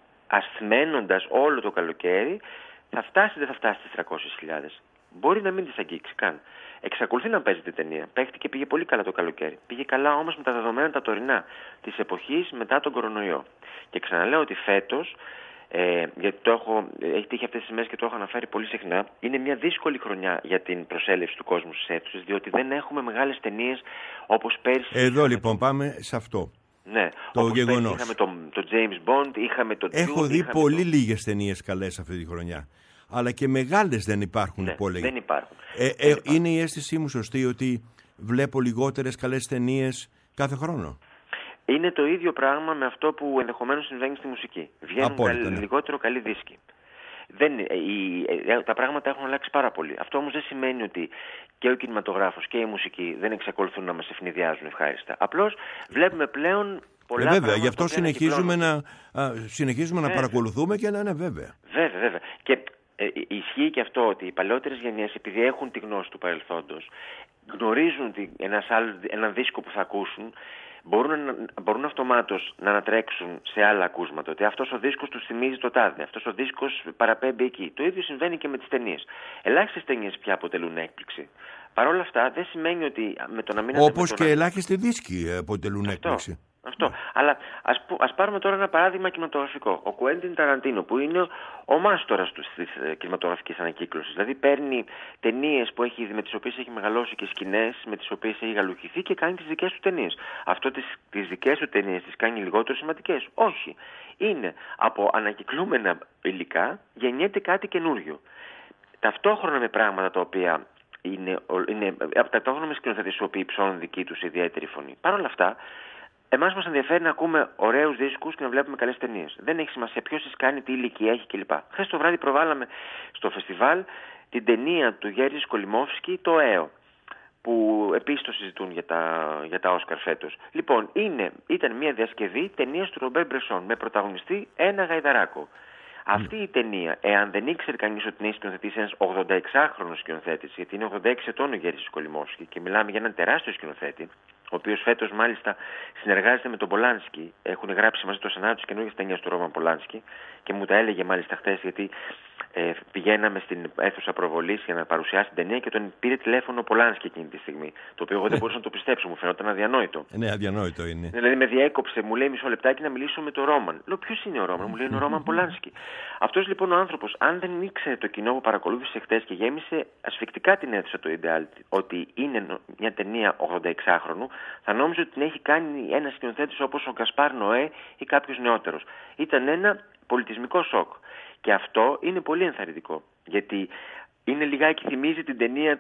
ασθμένοντας όλο το καλοκαίρι, δεν θα φτάσει στις 300.000. Μπορεί να μην τις αγγίξει καν. Εξακολουθεί να παίζει την ταινία. Παίχτηκε, πήγε πολύ καλά το καλοκαίρι. Πήγε καλά όμως με τα δεδομένα τα τωρινά της εποχής μετά τον κορονοϊό. Και ξαναλέω ότι φέτος, γιατί έχει τύχει αυτές τις μέρες και το έχω αναφέρει πολύ συχνά, είναι μια δύσκολη χρονιά για την προσέλευση του κόσμου στις αίθουσες, διότι δεν έχουμε μεγάλες ταινίες όπως πέρσι. Εδώ λοιπόν πάμε σε αυτό. Ναι, το γεγονός. Είχαμε το James Bond, είχαμε το Έχω δει πολύ λίγες ταινίες καλές αυτή τη χρονιά. Αλλά και μεγάλες δεν υπάρχουν, που έλεγε. Δεν υπάρχουν. Είναι η αίσθησή μου σωστή ότι βλέπω λιγότερες καλές ταινίες κάθε χρόνο? Είναι το ίδιο πράγμα με αυτό που ενδεχομένως συμβαίνει στη μουσική. Βγαίνουν λιγότερο καλοί δίσκοι. Τα πράγματα έχουν αλλάξει πάρα πολύ. Αυτό όμως δεν σημαίνει ότι και ο κινηματογράφος και η μουσική δεν εξακολουθούν να μας ευνηδιάζουν ευχάριστα. Απλώς βλέπουμε πλέον πολλά πράγματα. Βέβαια, γι' αυτό συνεχίζουμε να παρακολουθούμε και να είναι βέβαια. Βέβαια. Και ισχύει και αυτό ότι οι παλαιότερες γενιές, επειδή έχουν τη γνώση του παρελθόντος, γνωρίζουν έναν δίσκο που θα ακούσουν, μπορούν αυτομάτως να ανατρέξουν σε άλλα ακούσματα. Ότι αυτός ο δίσκος τους θυμίζει το τάδε, αυτός ο δίσκος παραπέμπει εκεί. Το ίδιο συμβαίνει και με τις ταινίες. Ελάχιστες ταινίες πια αποτελούν έκπληξη. Παρ' όλα αυτά δεν σημαίνει ότι με το να μην... Όπως και ελάχιστοι δίσκοι αποτελούν έκπληξη. Αυτό. Αλλά ας πάρουμε τώρα ένα παράδειγμα κινηματογραφικό. Ο Κουέντιν Ταραντίνο, που είναι ο μάστορας της κινηματογραφικής ανακύκλωσης. Δηλαδή παίρνει ταινίες με τις οποίες έχει μεγαλώσει και σκηνές με τις οποίες έχει γαλουχηθεί και κάνει τις δικές του ταινίες. Αυτό τις δικές του ταινίες τις κάνει λιγότερο σημαντικές? Όχι. Είναι από ανακυκλούμενα υλικά γεννιέται κάτι καινούριο. Ταυτόχρονα με πράγματα τα οποία είναι ταυτόχρονα με σκηνοθέτες οι οποίοι ψώνουν δική τους ιδιαίτερη φωνή. Παρ' όλα αυτά, εμάς μας ενδιαφέρει να ακούμε ωραίους δίσκους και να βλέπουμε καλές ταινίες. Δεν έχει σημασία ποιος τις κάνει, τι ηλικία έχει κλπ. Χθες το βράδυ προβάλαμε στο φεστιβάλ την ταινία του Γέρζη Σκολιμόφσκι, το ΕΟ, που επίσης το συζητούν για τα Όσκαρ φέτος. Λοιπόν, ήταν μια διασκευή ταινίας του Ρομπέρ Μπρεσόν με πρωταγωνιστή ένα γαϊδαράκο. Αυτή η ταινία, εάν δεν ήξερε κανείς ότι είναι σκηνοθετής ένας 86χρονος σκηνοθέτης, γιατί είναι 86 ετών ο Γέρζης Σκολιμόφσκι και μιλάμε για έναν τεράστιο σκηνοθέτη, ο οποίος φέτος μάλιστα συνεργάζεται με τον Πολάνσκι. Έχουν γράψει μαζί το σενάριο της καινούργιας ταινίας του Ρόμαν Πολάνσκι και μου τα έλεγε μάλιστα χθες, γιατί πηγαίναμε στην αίθουσα προβολής για να παρουσιάσει την ταινία και τον πήρε τηλέφωνο ο Πολάνσκι εκείνη τη στιγμή. Το οποίο εγώ δεν μπορούσα να το πιστέψω, μου φαινόταν αδιανόητο. Ναι, αδιανόητο είναι. Δηλαδή με διέκοψε, μου λέει μισό λεπτάκι να μιλήσω με τον Ρόμαν. Λέω, ποιος είναι ο Ρόμαν? Μου λέει, είναι ο Ρόμαν Πολάνσκι. Αυτός λοιπόν ο άνθρωπος, αν δεν ήξερε το κοινό που παρακολούθησε χθες και γέμισε ασφικτικά την αίθουσα το Ιντεάλ ότι είναι μια ταινία 86χρονου, θα νόμιζε ότι την έχει κάνει ένας σκηνοθέτης όπως ο Γκασπάρ Νοέ ή κάποιος νεότερος. Ήταν ένα πολιτισμικό σοκ. Και αυτό είναι πολύ ενθαρρυντικό. Γιατί είναι λιγάκι, θυμίζει την ταινία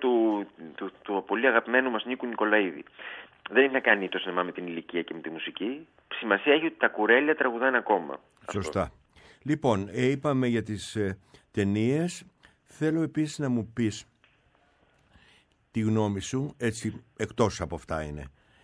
του πολύ αγαπημένου μας Νίκου Νικολαίδη. Δεν έχει να κάνει το σινεμά με την ηλικία και με τη μουσική. Σημασία έχει ότι τα κουρέλια τραγουδάνε ακόμα. Σωστά. Αυτό. Λοιπόν, είπαμε για τις ταινίες. Θέλω επίσης να μου πεις τη γνώμη σου, έτσι εκτός από αυτά είναι,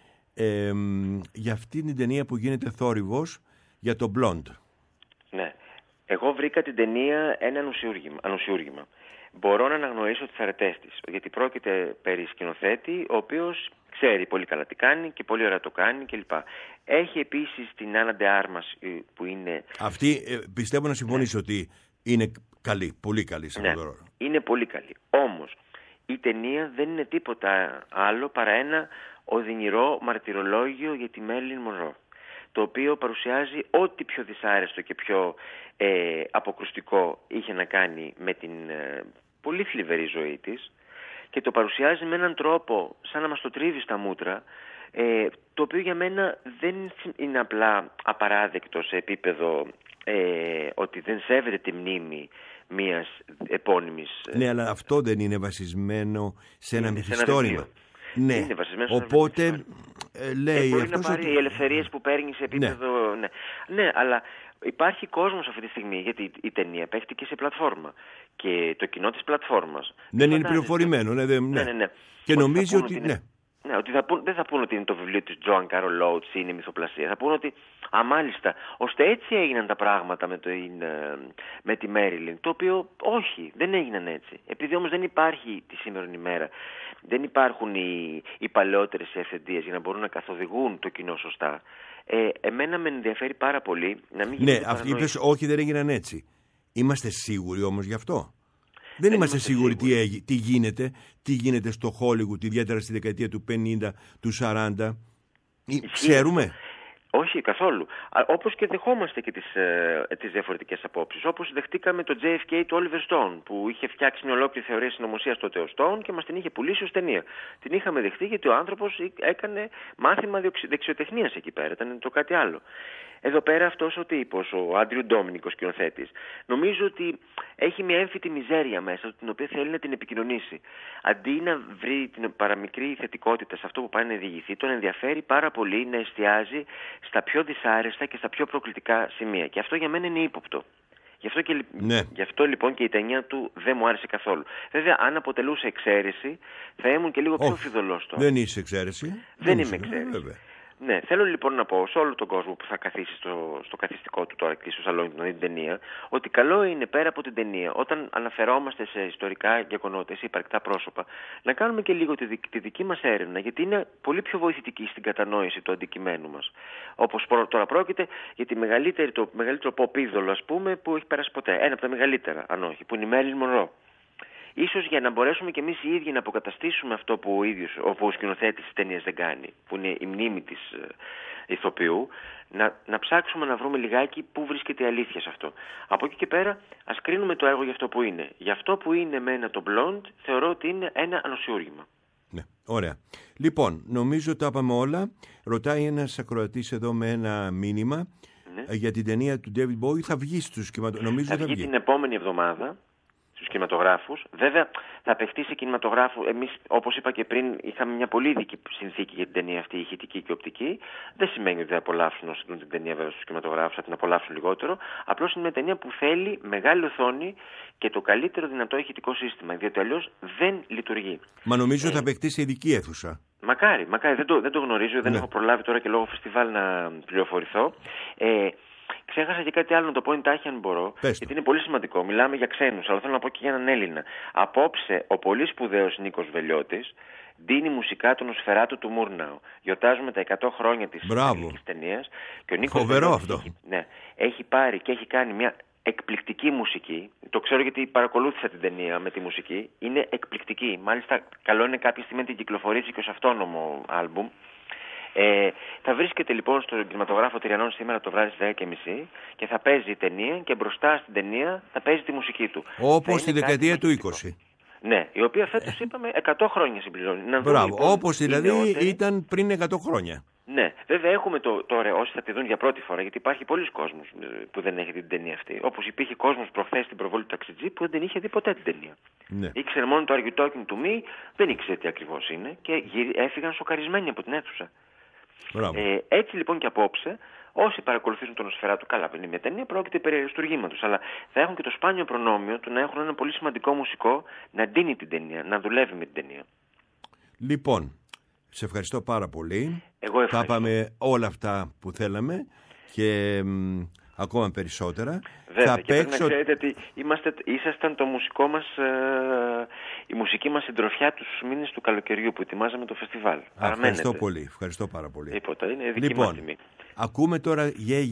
για αυτή την ταινία που γίνεται θόρυβος για το Blonde. Ναι. Εγώ βρήκα την ταινία ένα ανουσιούργημα. Μπορώ να αναγνωρίσω τις αρετές της, γιατί πρόκειται περί σκηνοθέτη, ο οποίος ξέρει πολύ καλά τι κάνει και πολύ ωραία το κάνει κλπ. Έχει επίσης την Άννα ντε Άρμας που είναι... Αυτή πιστεύω να συμφωνήσω, ναι, ότι είναι καλή, πολύ καλή σε αυτόν τον ρόλο. Είναι πολύ καλή. Όμως η ταινία δεν είναι τίποτα άλλο παρά ένα οδυνηρό μαρτυρολόγιο για τη Μέριλιν Μονρό, το οποίο παρουσιάζει ό,τι πιο δυσάρεστο και πιο αποκρουστικό είχε να κάνει με την πολύ θλιβερή ζωή της και το παρουσιάζει με έναν τρόπο σαν να μας το τρίβει στα μούτρα, το οποίο για μένα δεν είναι απλά απαράδεκτο σε επίπεδο ότι δεν σέβεται τη μνήμη μιας επώνυμης... Ναι, αλλά αυτό δεν είναι βασισμένο σε ένα μυθιστόρημα. Ναι, είναι βασισμένο οπότε λέει... μπορεί να πάρει οι ελευθερίες που παίρνει σε επίπεδο... Ναι, αλλά υπάρχει κόσμος αυτή τη στιγμή, γιατί η ταινία παίχτηκε σε πλατφόρμα και το κοινό της πλατφόρμας δεν είναι πληροφορημένο. Ναι. Και νομίζει ότι... Ναι, ότι δεν θα πούνε ότι είναι το βιβλίο της Joan Carol Oates ή είναι μυθοπλασία. Θα πούνε ότι, μάλιστα, ώστε έτσι έγιναν τα πράγματα με τη Μέριλιν. Το οποίο όχι, δεν έγιναν έτσι. Επειδή όμως δεν υπάρχει τη σήμερον ημέρα, δεν υπάρχουν οι παλαιότερες ευθεντείες για να μπορούν να καθοδηγούν το κοινό σωστά. Εμένα με ενδιαφέρει πάρα πολύ να μην γίνει. Ναι, αυτή είπες, όχι, δεν έγιναν έτσι. Είμαστε σίγουροι όμως γι' αυτό? Δεν είμαστε σίγουροι τι γίνεται στο Χόλιγουντ, ιδιαίτερα στη δεκαετία του 50, του 40. Ξέρουμε? Όχι, καθόλου. Όπως και δεχόμαστε και τις διαφορετικές απόψεις. Όπως δεχτήκαμε το JFK του Oliver Stone, που είχε φτιάξει μια ολόκληρη θεωρία συνωμοσίας τότε ο Stone και μας την είχε πουλήσει ως ταινία. Την είχαμε δεχτεί γιατί ο άνθρωπος έκανε μάθημα δεξιοτεχνίας εκεί πέρα. Ήταν το κάτι άλλο. Εδώ πέρα αυτός ο τύπος, ο Άντριου Ντόμινικ, ο σκηνοθέτης, νομίζω ότι έχει μια έμφυτη μιζέρια μέσα, την οποία θέλει να την επικοινωνήσει. Αντί να βρει την παραμικρή θετικότητα σε αυτό που πάει να διηγηθεί, τον ενδιαφέρει πάρα πολύ να εστιάζει στα πιο δυσάρεστα και στα πιο προκλητικά σημεία. Και αυτό για μένα είναι ύποπτο. Γι' αυτό λοιπόν και η ταινία του δεν μου άρεσε καθόλου. Βέβαια, αν αποτελούσε εξαίρεση, θα ήμουν και λίγο πιο φιδωλός τώρα. Δεν είσαι εξαίρεση. Δεν είμαι εξαίρεση. Ναι, θέλω λοιπόν να πω σε όλο τον κόσμο που θα καθίσει στο καθιστικό του τώρα και στο σαλόνι του να δει την ταινία, ότι καλό είναι πέρα από την ταινία, όταν αναφερόμαστε σε ιστορικά γεγονότα, σε υπαρκτά πρόσωπα, να κάνουμε και λίγο τη δική μας έρευνα, γιατί είναι πολύ πιο βοηθητική στην κατανόηση του αντικειμένου μας. Όπως τώρα πρόκειται για το μεγαλύτερο pop είδωλο, ας πούμε, που έχει περάσει ποτέ. Ένα από τα μεγαλύτερα, αν όχι, που είναι η Μέριλιν Μονρό. Ίσως για να μπορέσουμε κι εμείς οι ίδιοι να αποκαταστήσουμε αυτό που ο σκηνοθέτης της ταινίας δεν κάνει, που είναι η μνήμη της ηθοποιού, να ψάξουμε να βρούμε λιγάκι πού βρίσκεται η αλήθεια σε αυτό. Από εκεί και πέρα ας κρίνουμε το έργο για αυτό που είναι. Για αυτό που είναι εμένα το Blonde θεωρώ ότι είναι ένα ανοσιούργημα. Ναι, ωραία. Λοιπόν, νομίζω τα είπαμε όλα. Ρωτάει ένας ακροατής εδώ με ένα μήνυμα για την ταινία του David Bowie. Θα βγει στους κινηματογράφους. Θα βγει την επόμενη εβδομάδα στους κινηματογράφους. Βέβαια θα απαιχτεί σε κινηματογράφου. Εμείς, όπως είπα και πριν, είχαμε μια πολύ ειδική συνθήκη για την ταινία αυτή, ηχητική και οπτική. Δεν σημαίνει ότι θα απολαύσουν όσοι δουν την ταινία βέβαια στους κινηματογράφους, θα την απολαύσουν λιγότερο. Απλώς είναι μια ταινία που θέλει μεγάλη οθόνη και το καλύτερο δυνατό ηχητικό σύστημα, διότι αλλιώς δεν λειτουργεί. Μα νομίζω θα απαιχτεί σε ειδική αίθουσα. Μακάρι, δεν το γνωρίζω, δεν έχω προλάβει τώρα και λόγω φεστιβάλ να πληροφορηθώ. Ξέχασα και κάτι άλλο να το πω εντάχει αν μπορώ, γιατί είναι πολύ σημαντικό. Μιλάμε για ξένους, αλλά θέλω να πω και για έναν Έλληνα. Απόψε ο πολύ σπουδαίος Νίκος Βελιώτης δίνει μουσικά τον Νοσφεράτου του Μούρναου. Γιορτάζουμε τα 100 χρόνια της ταινίας. Φοβερό αυτό. Έχει πάρει και έχει κάνει μια εκπληκτική μουσική. Το ξέρω γιατί παρακολούθησα την ταινία με τη μουσική. Είναι εκπληκτική. Μάλιστα, καλό είναι κάποια στιγμή να την κυκλοφορήσει και ως αυτόνομο άλμπουμ. Θα βρίσκεται λοιπόν στο κινηματογράφο Τυριανών σήμερα το βράδυ στις 10:30 και θα παίζει η ταινία και μπροστά στην ταινία θα παίζει τη μουσική του. Όπως στη δεκαετία του 20. Ναι, η οποία φέτος είπαμε 100 χρόνια συμπληρώνει. Μπράβο, λοιπόν, όπως δηλαδή ήταν πριν 100 χρόνια. Ναι, βέβαια έχουμε τώρα όσοι θα τη δουν για πρώτη φορά, γιατί υπάρχει πολλοί κόσμος που δεν έχει την ταινία αυτή. Όπως υπήρχε κόσμος προχθές στην προβολή του Ταξιτζή που δεν την είχε δει ποτέ την ταινία. Ναι. Ήξερε μόνο το Are You Talking to Me, δεν ήξερε τι ακριβώς είναι και έφυγαν σοκαρισμένοι από την αίθουσα. Έτσι λοιπόν και απόψε, όσοι παρακολουθήσουν τον Νοσφεράτου, καλά είναι μια ταινία, πρόκειται περί αριστουργήματος, αλλά θα έχουν και το σπάνιο προνόμιο του να έχουν ένα πολύ σημαντικό μουσικό να ντύνει την ταινία, να δουλεύει με την ταινία. Λοιπόν, σε ευχαριστώ πάρα πολύ. Εγώ ευχαριστώ. Θα πάμε όλα αυτά που θέλαμε και ακόμα περισσότερα. Βέβαια, και πρέπει να ξέρετε ότι ήσασταν το μουσικό μας, η μουσική μας συντροφιά τους μήνες του καλοκαιριού που ετοιμάζαμε το φεστιβάλ. Ευχαριστώ πολύ, ευχαριστώ πάρα πολύ. Τίποτα, είναι δική μας τιμή. Ακούμε τώρα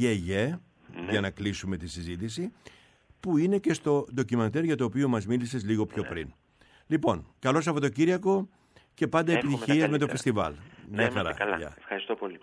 για να κλείσουμε τη συζήτηση, που είναι και στο ντοκιμαντέρ για το οποίο μας μίλησες λίγο πιο πριν. Λοιπόν, καλό Σαββατοκύριακο και πάντα επιτυχίες με το φεστιβάλ. Ναι, καλά. Ευχαριστώ πολύ.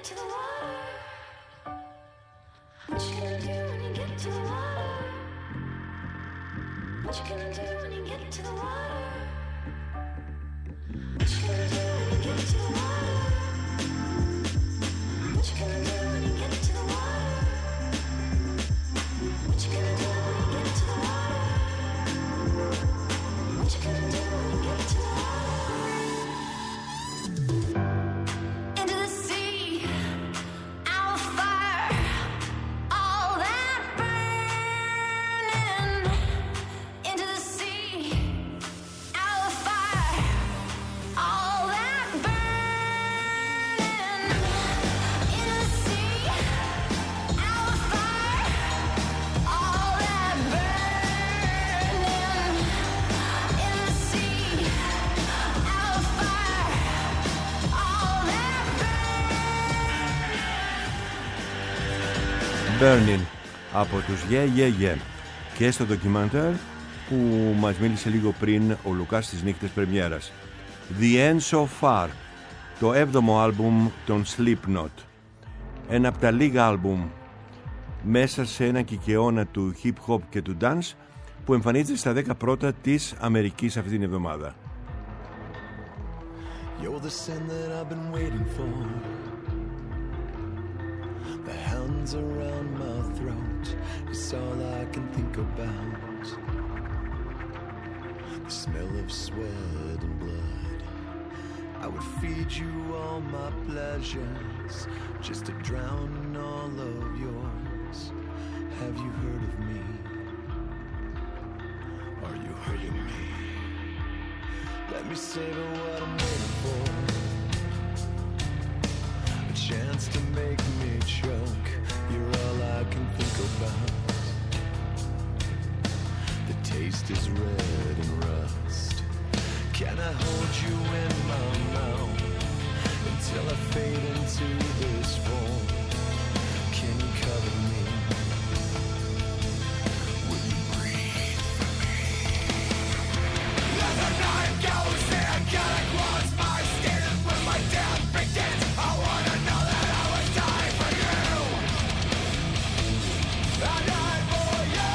to the water? What you gonna do when you get to the water? What you gonna do when you get to the water? What you gonna do when you get to the water? What you gonna do when you get to the water? What you gonna do when you get to the water? What you gonna do when you get to the water? Into the sea, our fire, all that burning. Into the sea, our fire, all that burning. Into the sea, our fire, all that burning. In the sea, our fire, all that Burning από τους Yeah Yeah Yeah και στο ντοκιμαντέρ που μας μίλησε λίγο πριν ο Λουκάς στις νύχτες πρεμιέρας. The End So Far, το 7ο άλμπουμ των Slipknot, ένα από τα λίγα άλμπουμ μέσα σε ένα κικαιώνα του hip hop και του dance που εμφανίζεται στα 10 πρώτα της Αμερικής αυτή την εβδομάδα. You're the sin that I've been waiting for. The hands around my throat is all I can think about. The smell of sweat and blood. I would feed you all my pleasures just to drown in all of yours. Have you heard of me? Are you hurting me? Let me savor what I'm waiting for. A chance to make me choke. You're all I can think about. The taste is red and rust. Can I hold you in my mouth until I fade into this form? Can you cover me? Will you breathe for me? As the night goes in, can I cross my skin when my death begins? I wanna know that I would die for you. I die for you.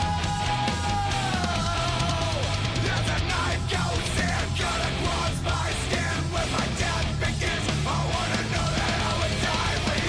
As the night goes in, can I cross my skin when my death begins? I wanna know that I would die for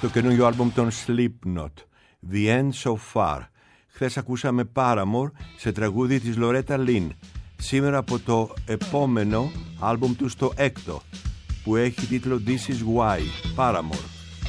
το καινούργιο άλμπουμ των Slipknot, The End So Far. Χθες ακούσαμε Paramore σε τραγούδι της Λορέτα Λιν. Σήμερα από το επόμενο άλμπουμ του, στο έκτο, που έχει τίτλο This Is Why, Paramore.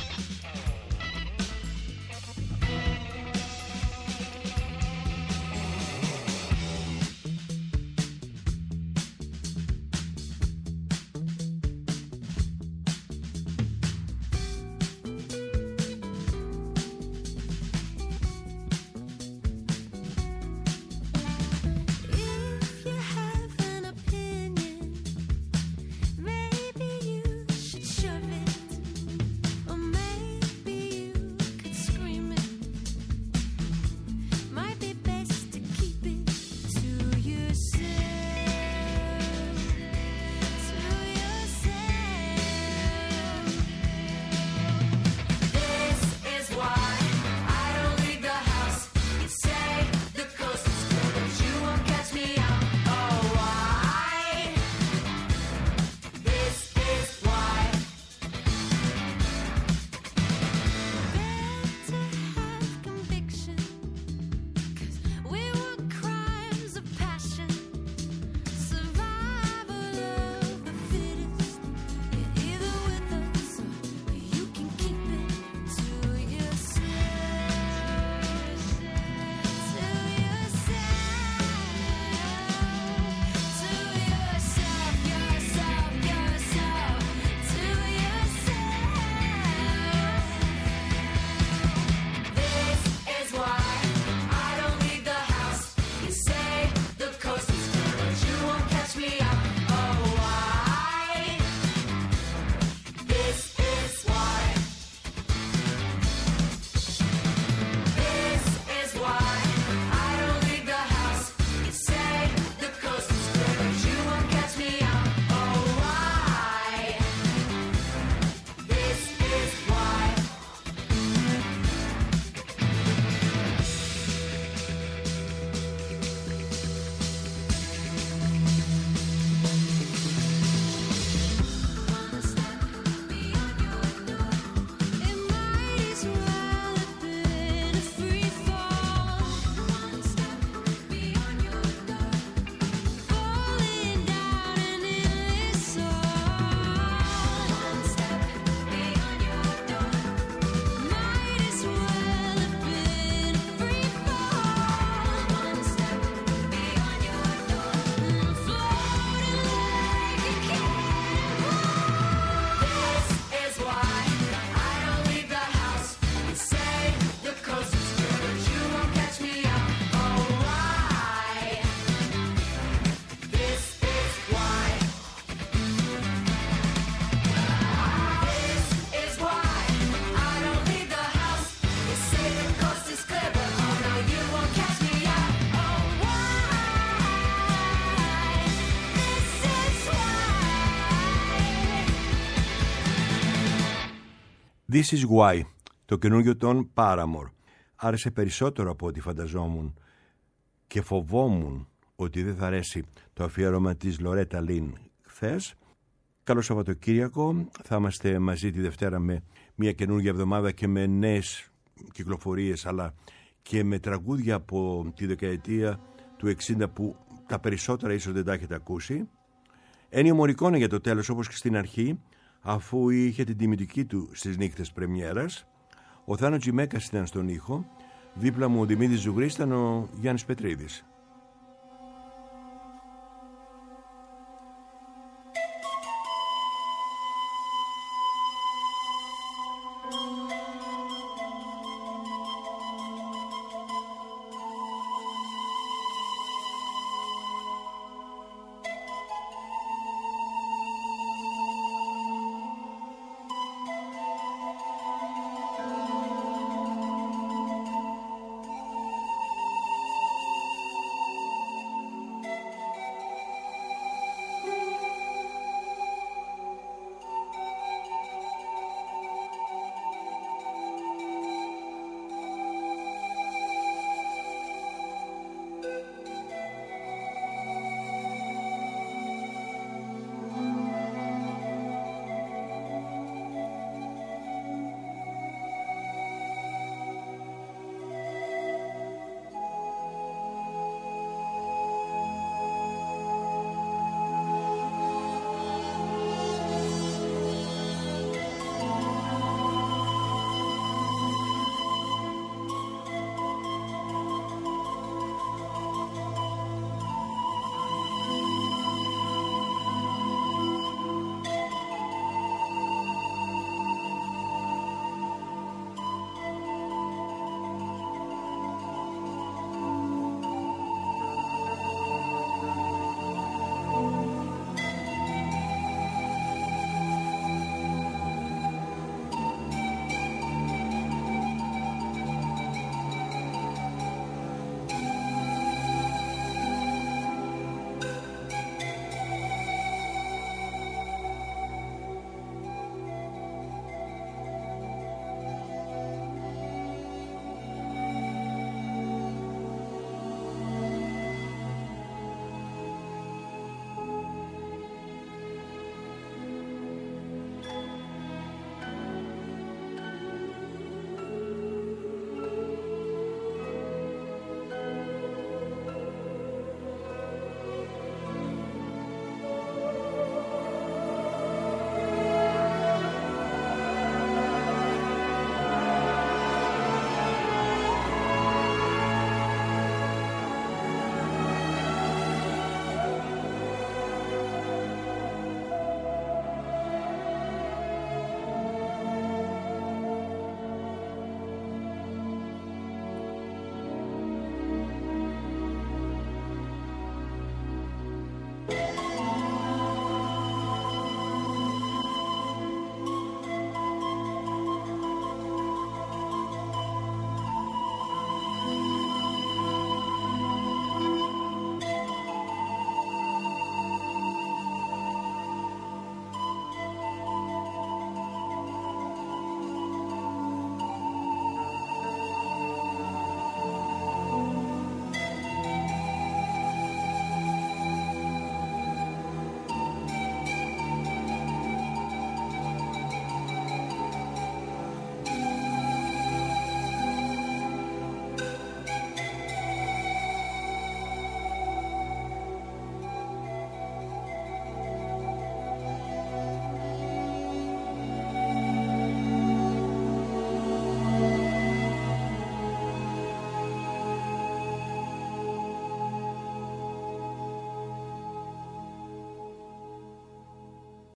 If you have an opinion, maybe you should shove it, or maybe you could scream it. Might be best to keep it to yourself, to yourself. This is why I don't leave the house. You say the coast is clear, but you won't catch me out. Oh, why? This is why. Better have conviction, 'cause we were crimes of passion, survival of the fittest. You're either with us or you can keep it to yourself, to yourself, to yourself, yourself, to yourself. This is why I don't leave the house. You say the coast is clear, but you won't catch me out. Oh, why? This is why. This is why I don't leave the house. You say the coast is clear, but you won't catch me out. Oh, why? This is why. It might as well have been a free fall. One step beyond your door, falling down an endless song. One step beyond your door, might as well have been a free fall. One step beyond your door, floating like a cannonball. This is why I don't leave the house. You say the coast is clear, but you won't catch me out. Oh, why? This is why. This is why I don't leave the house. You say the coast is clear, but oh no, you won't catch me out. Oh, why? This is why. This Is Why, το καινούργιο των Paramore. Άρεσε περισσότερο από ό,τι φανταζόμουν και φοβόμουν ότι δεν θα αρέσει το αφιέρωμα της Λορέτα Λιν χθες. Καλό Σαββατοκύριακο. Θα είμαστε μαζί τη Δευτέρα με μια καινούργια εβδομάδα και με νέες κυκλοφορίες, αλλά και με τραγούδια από τη δεκαετία του 60 που τα περισσότερα ίσως δεν τα έχετε ακούσει. Ennio Morricone για το τέλος, όπως και στην αρχή, αφού είχε την τιμητική του στις νύχτες πρεμιέρας. Ο Θάνο Τζιμέκας ήταν στον ήχο. Δίπλα μου ο Δημήτρης Ζουγρής, ήταν ο Γιάννης Πετρίδης.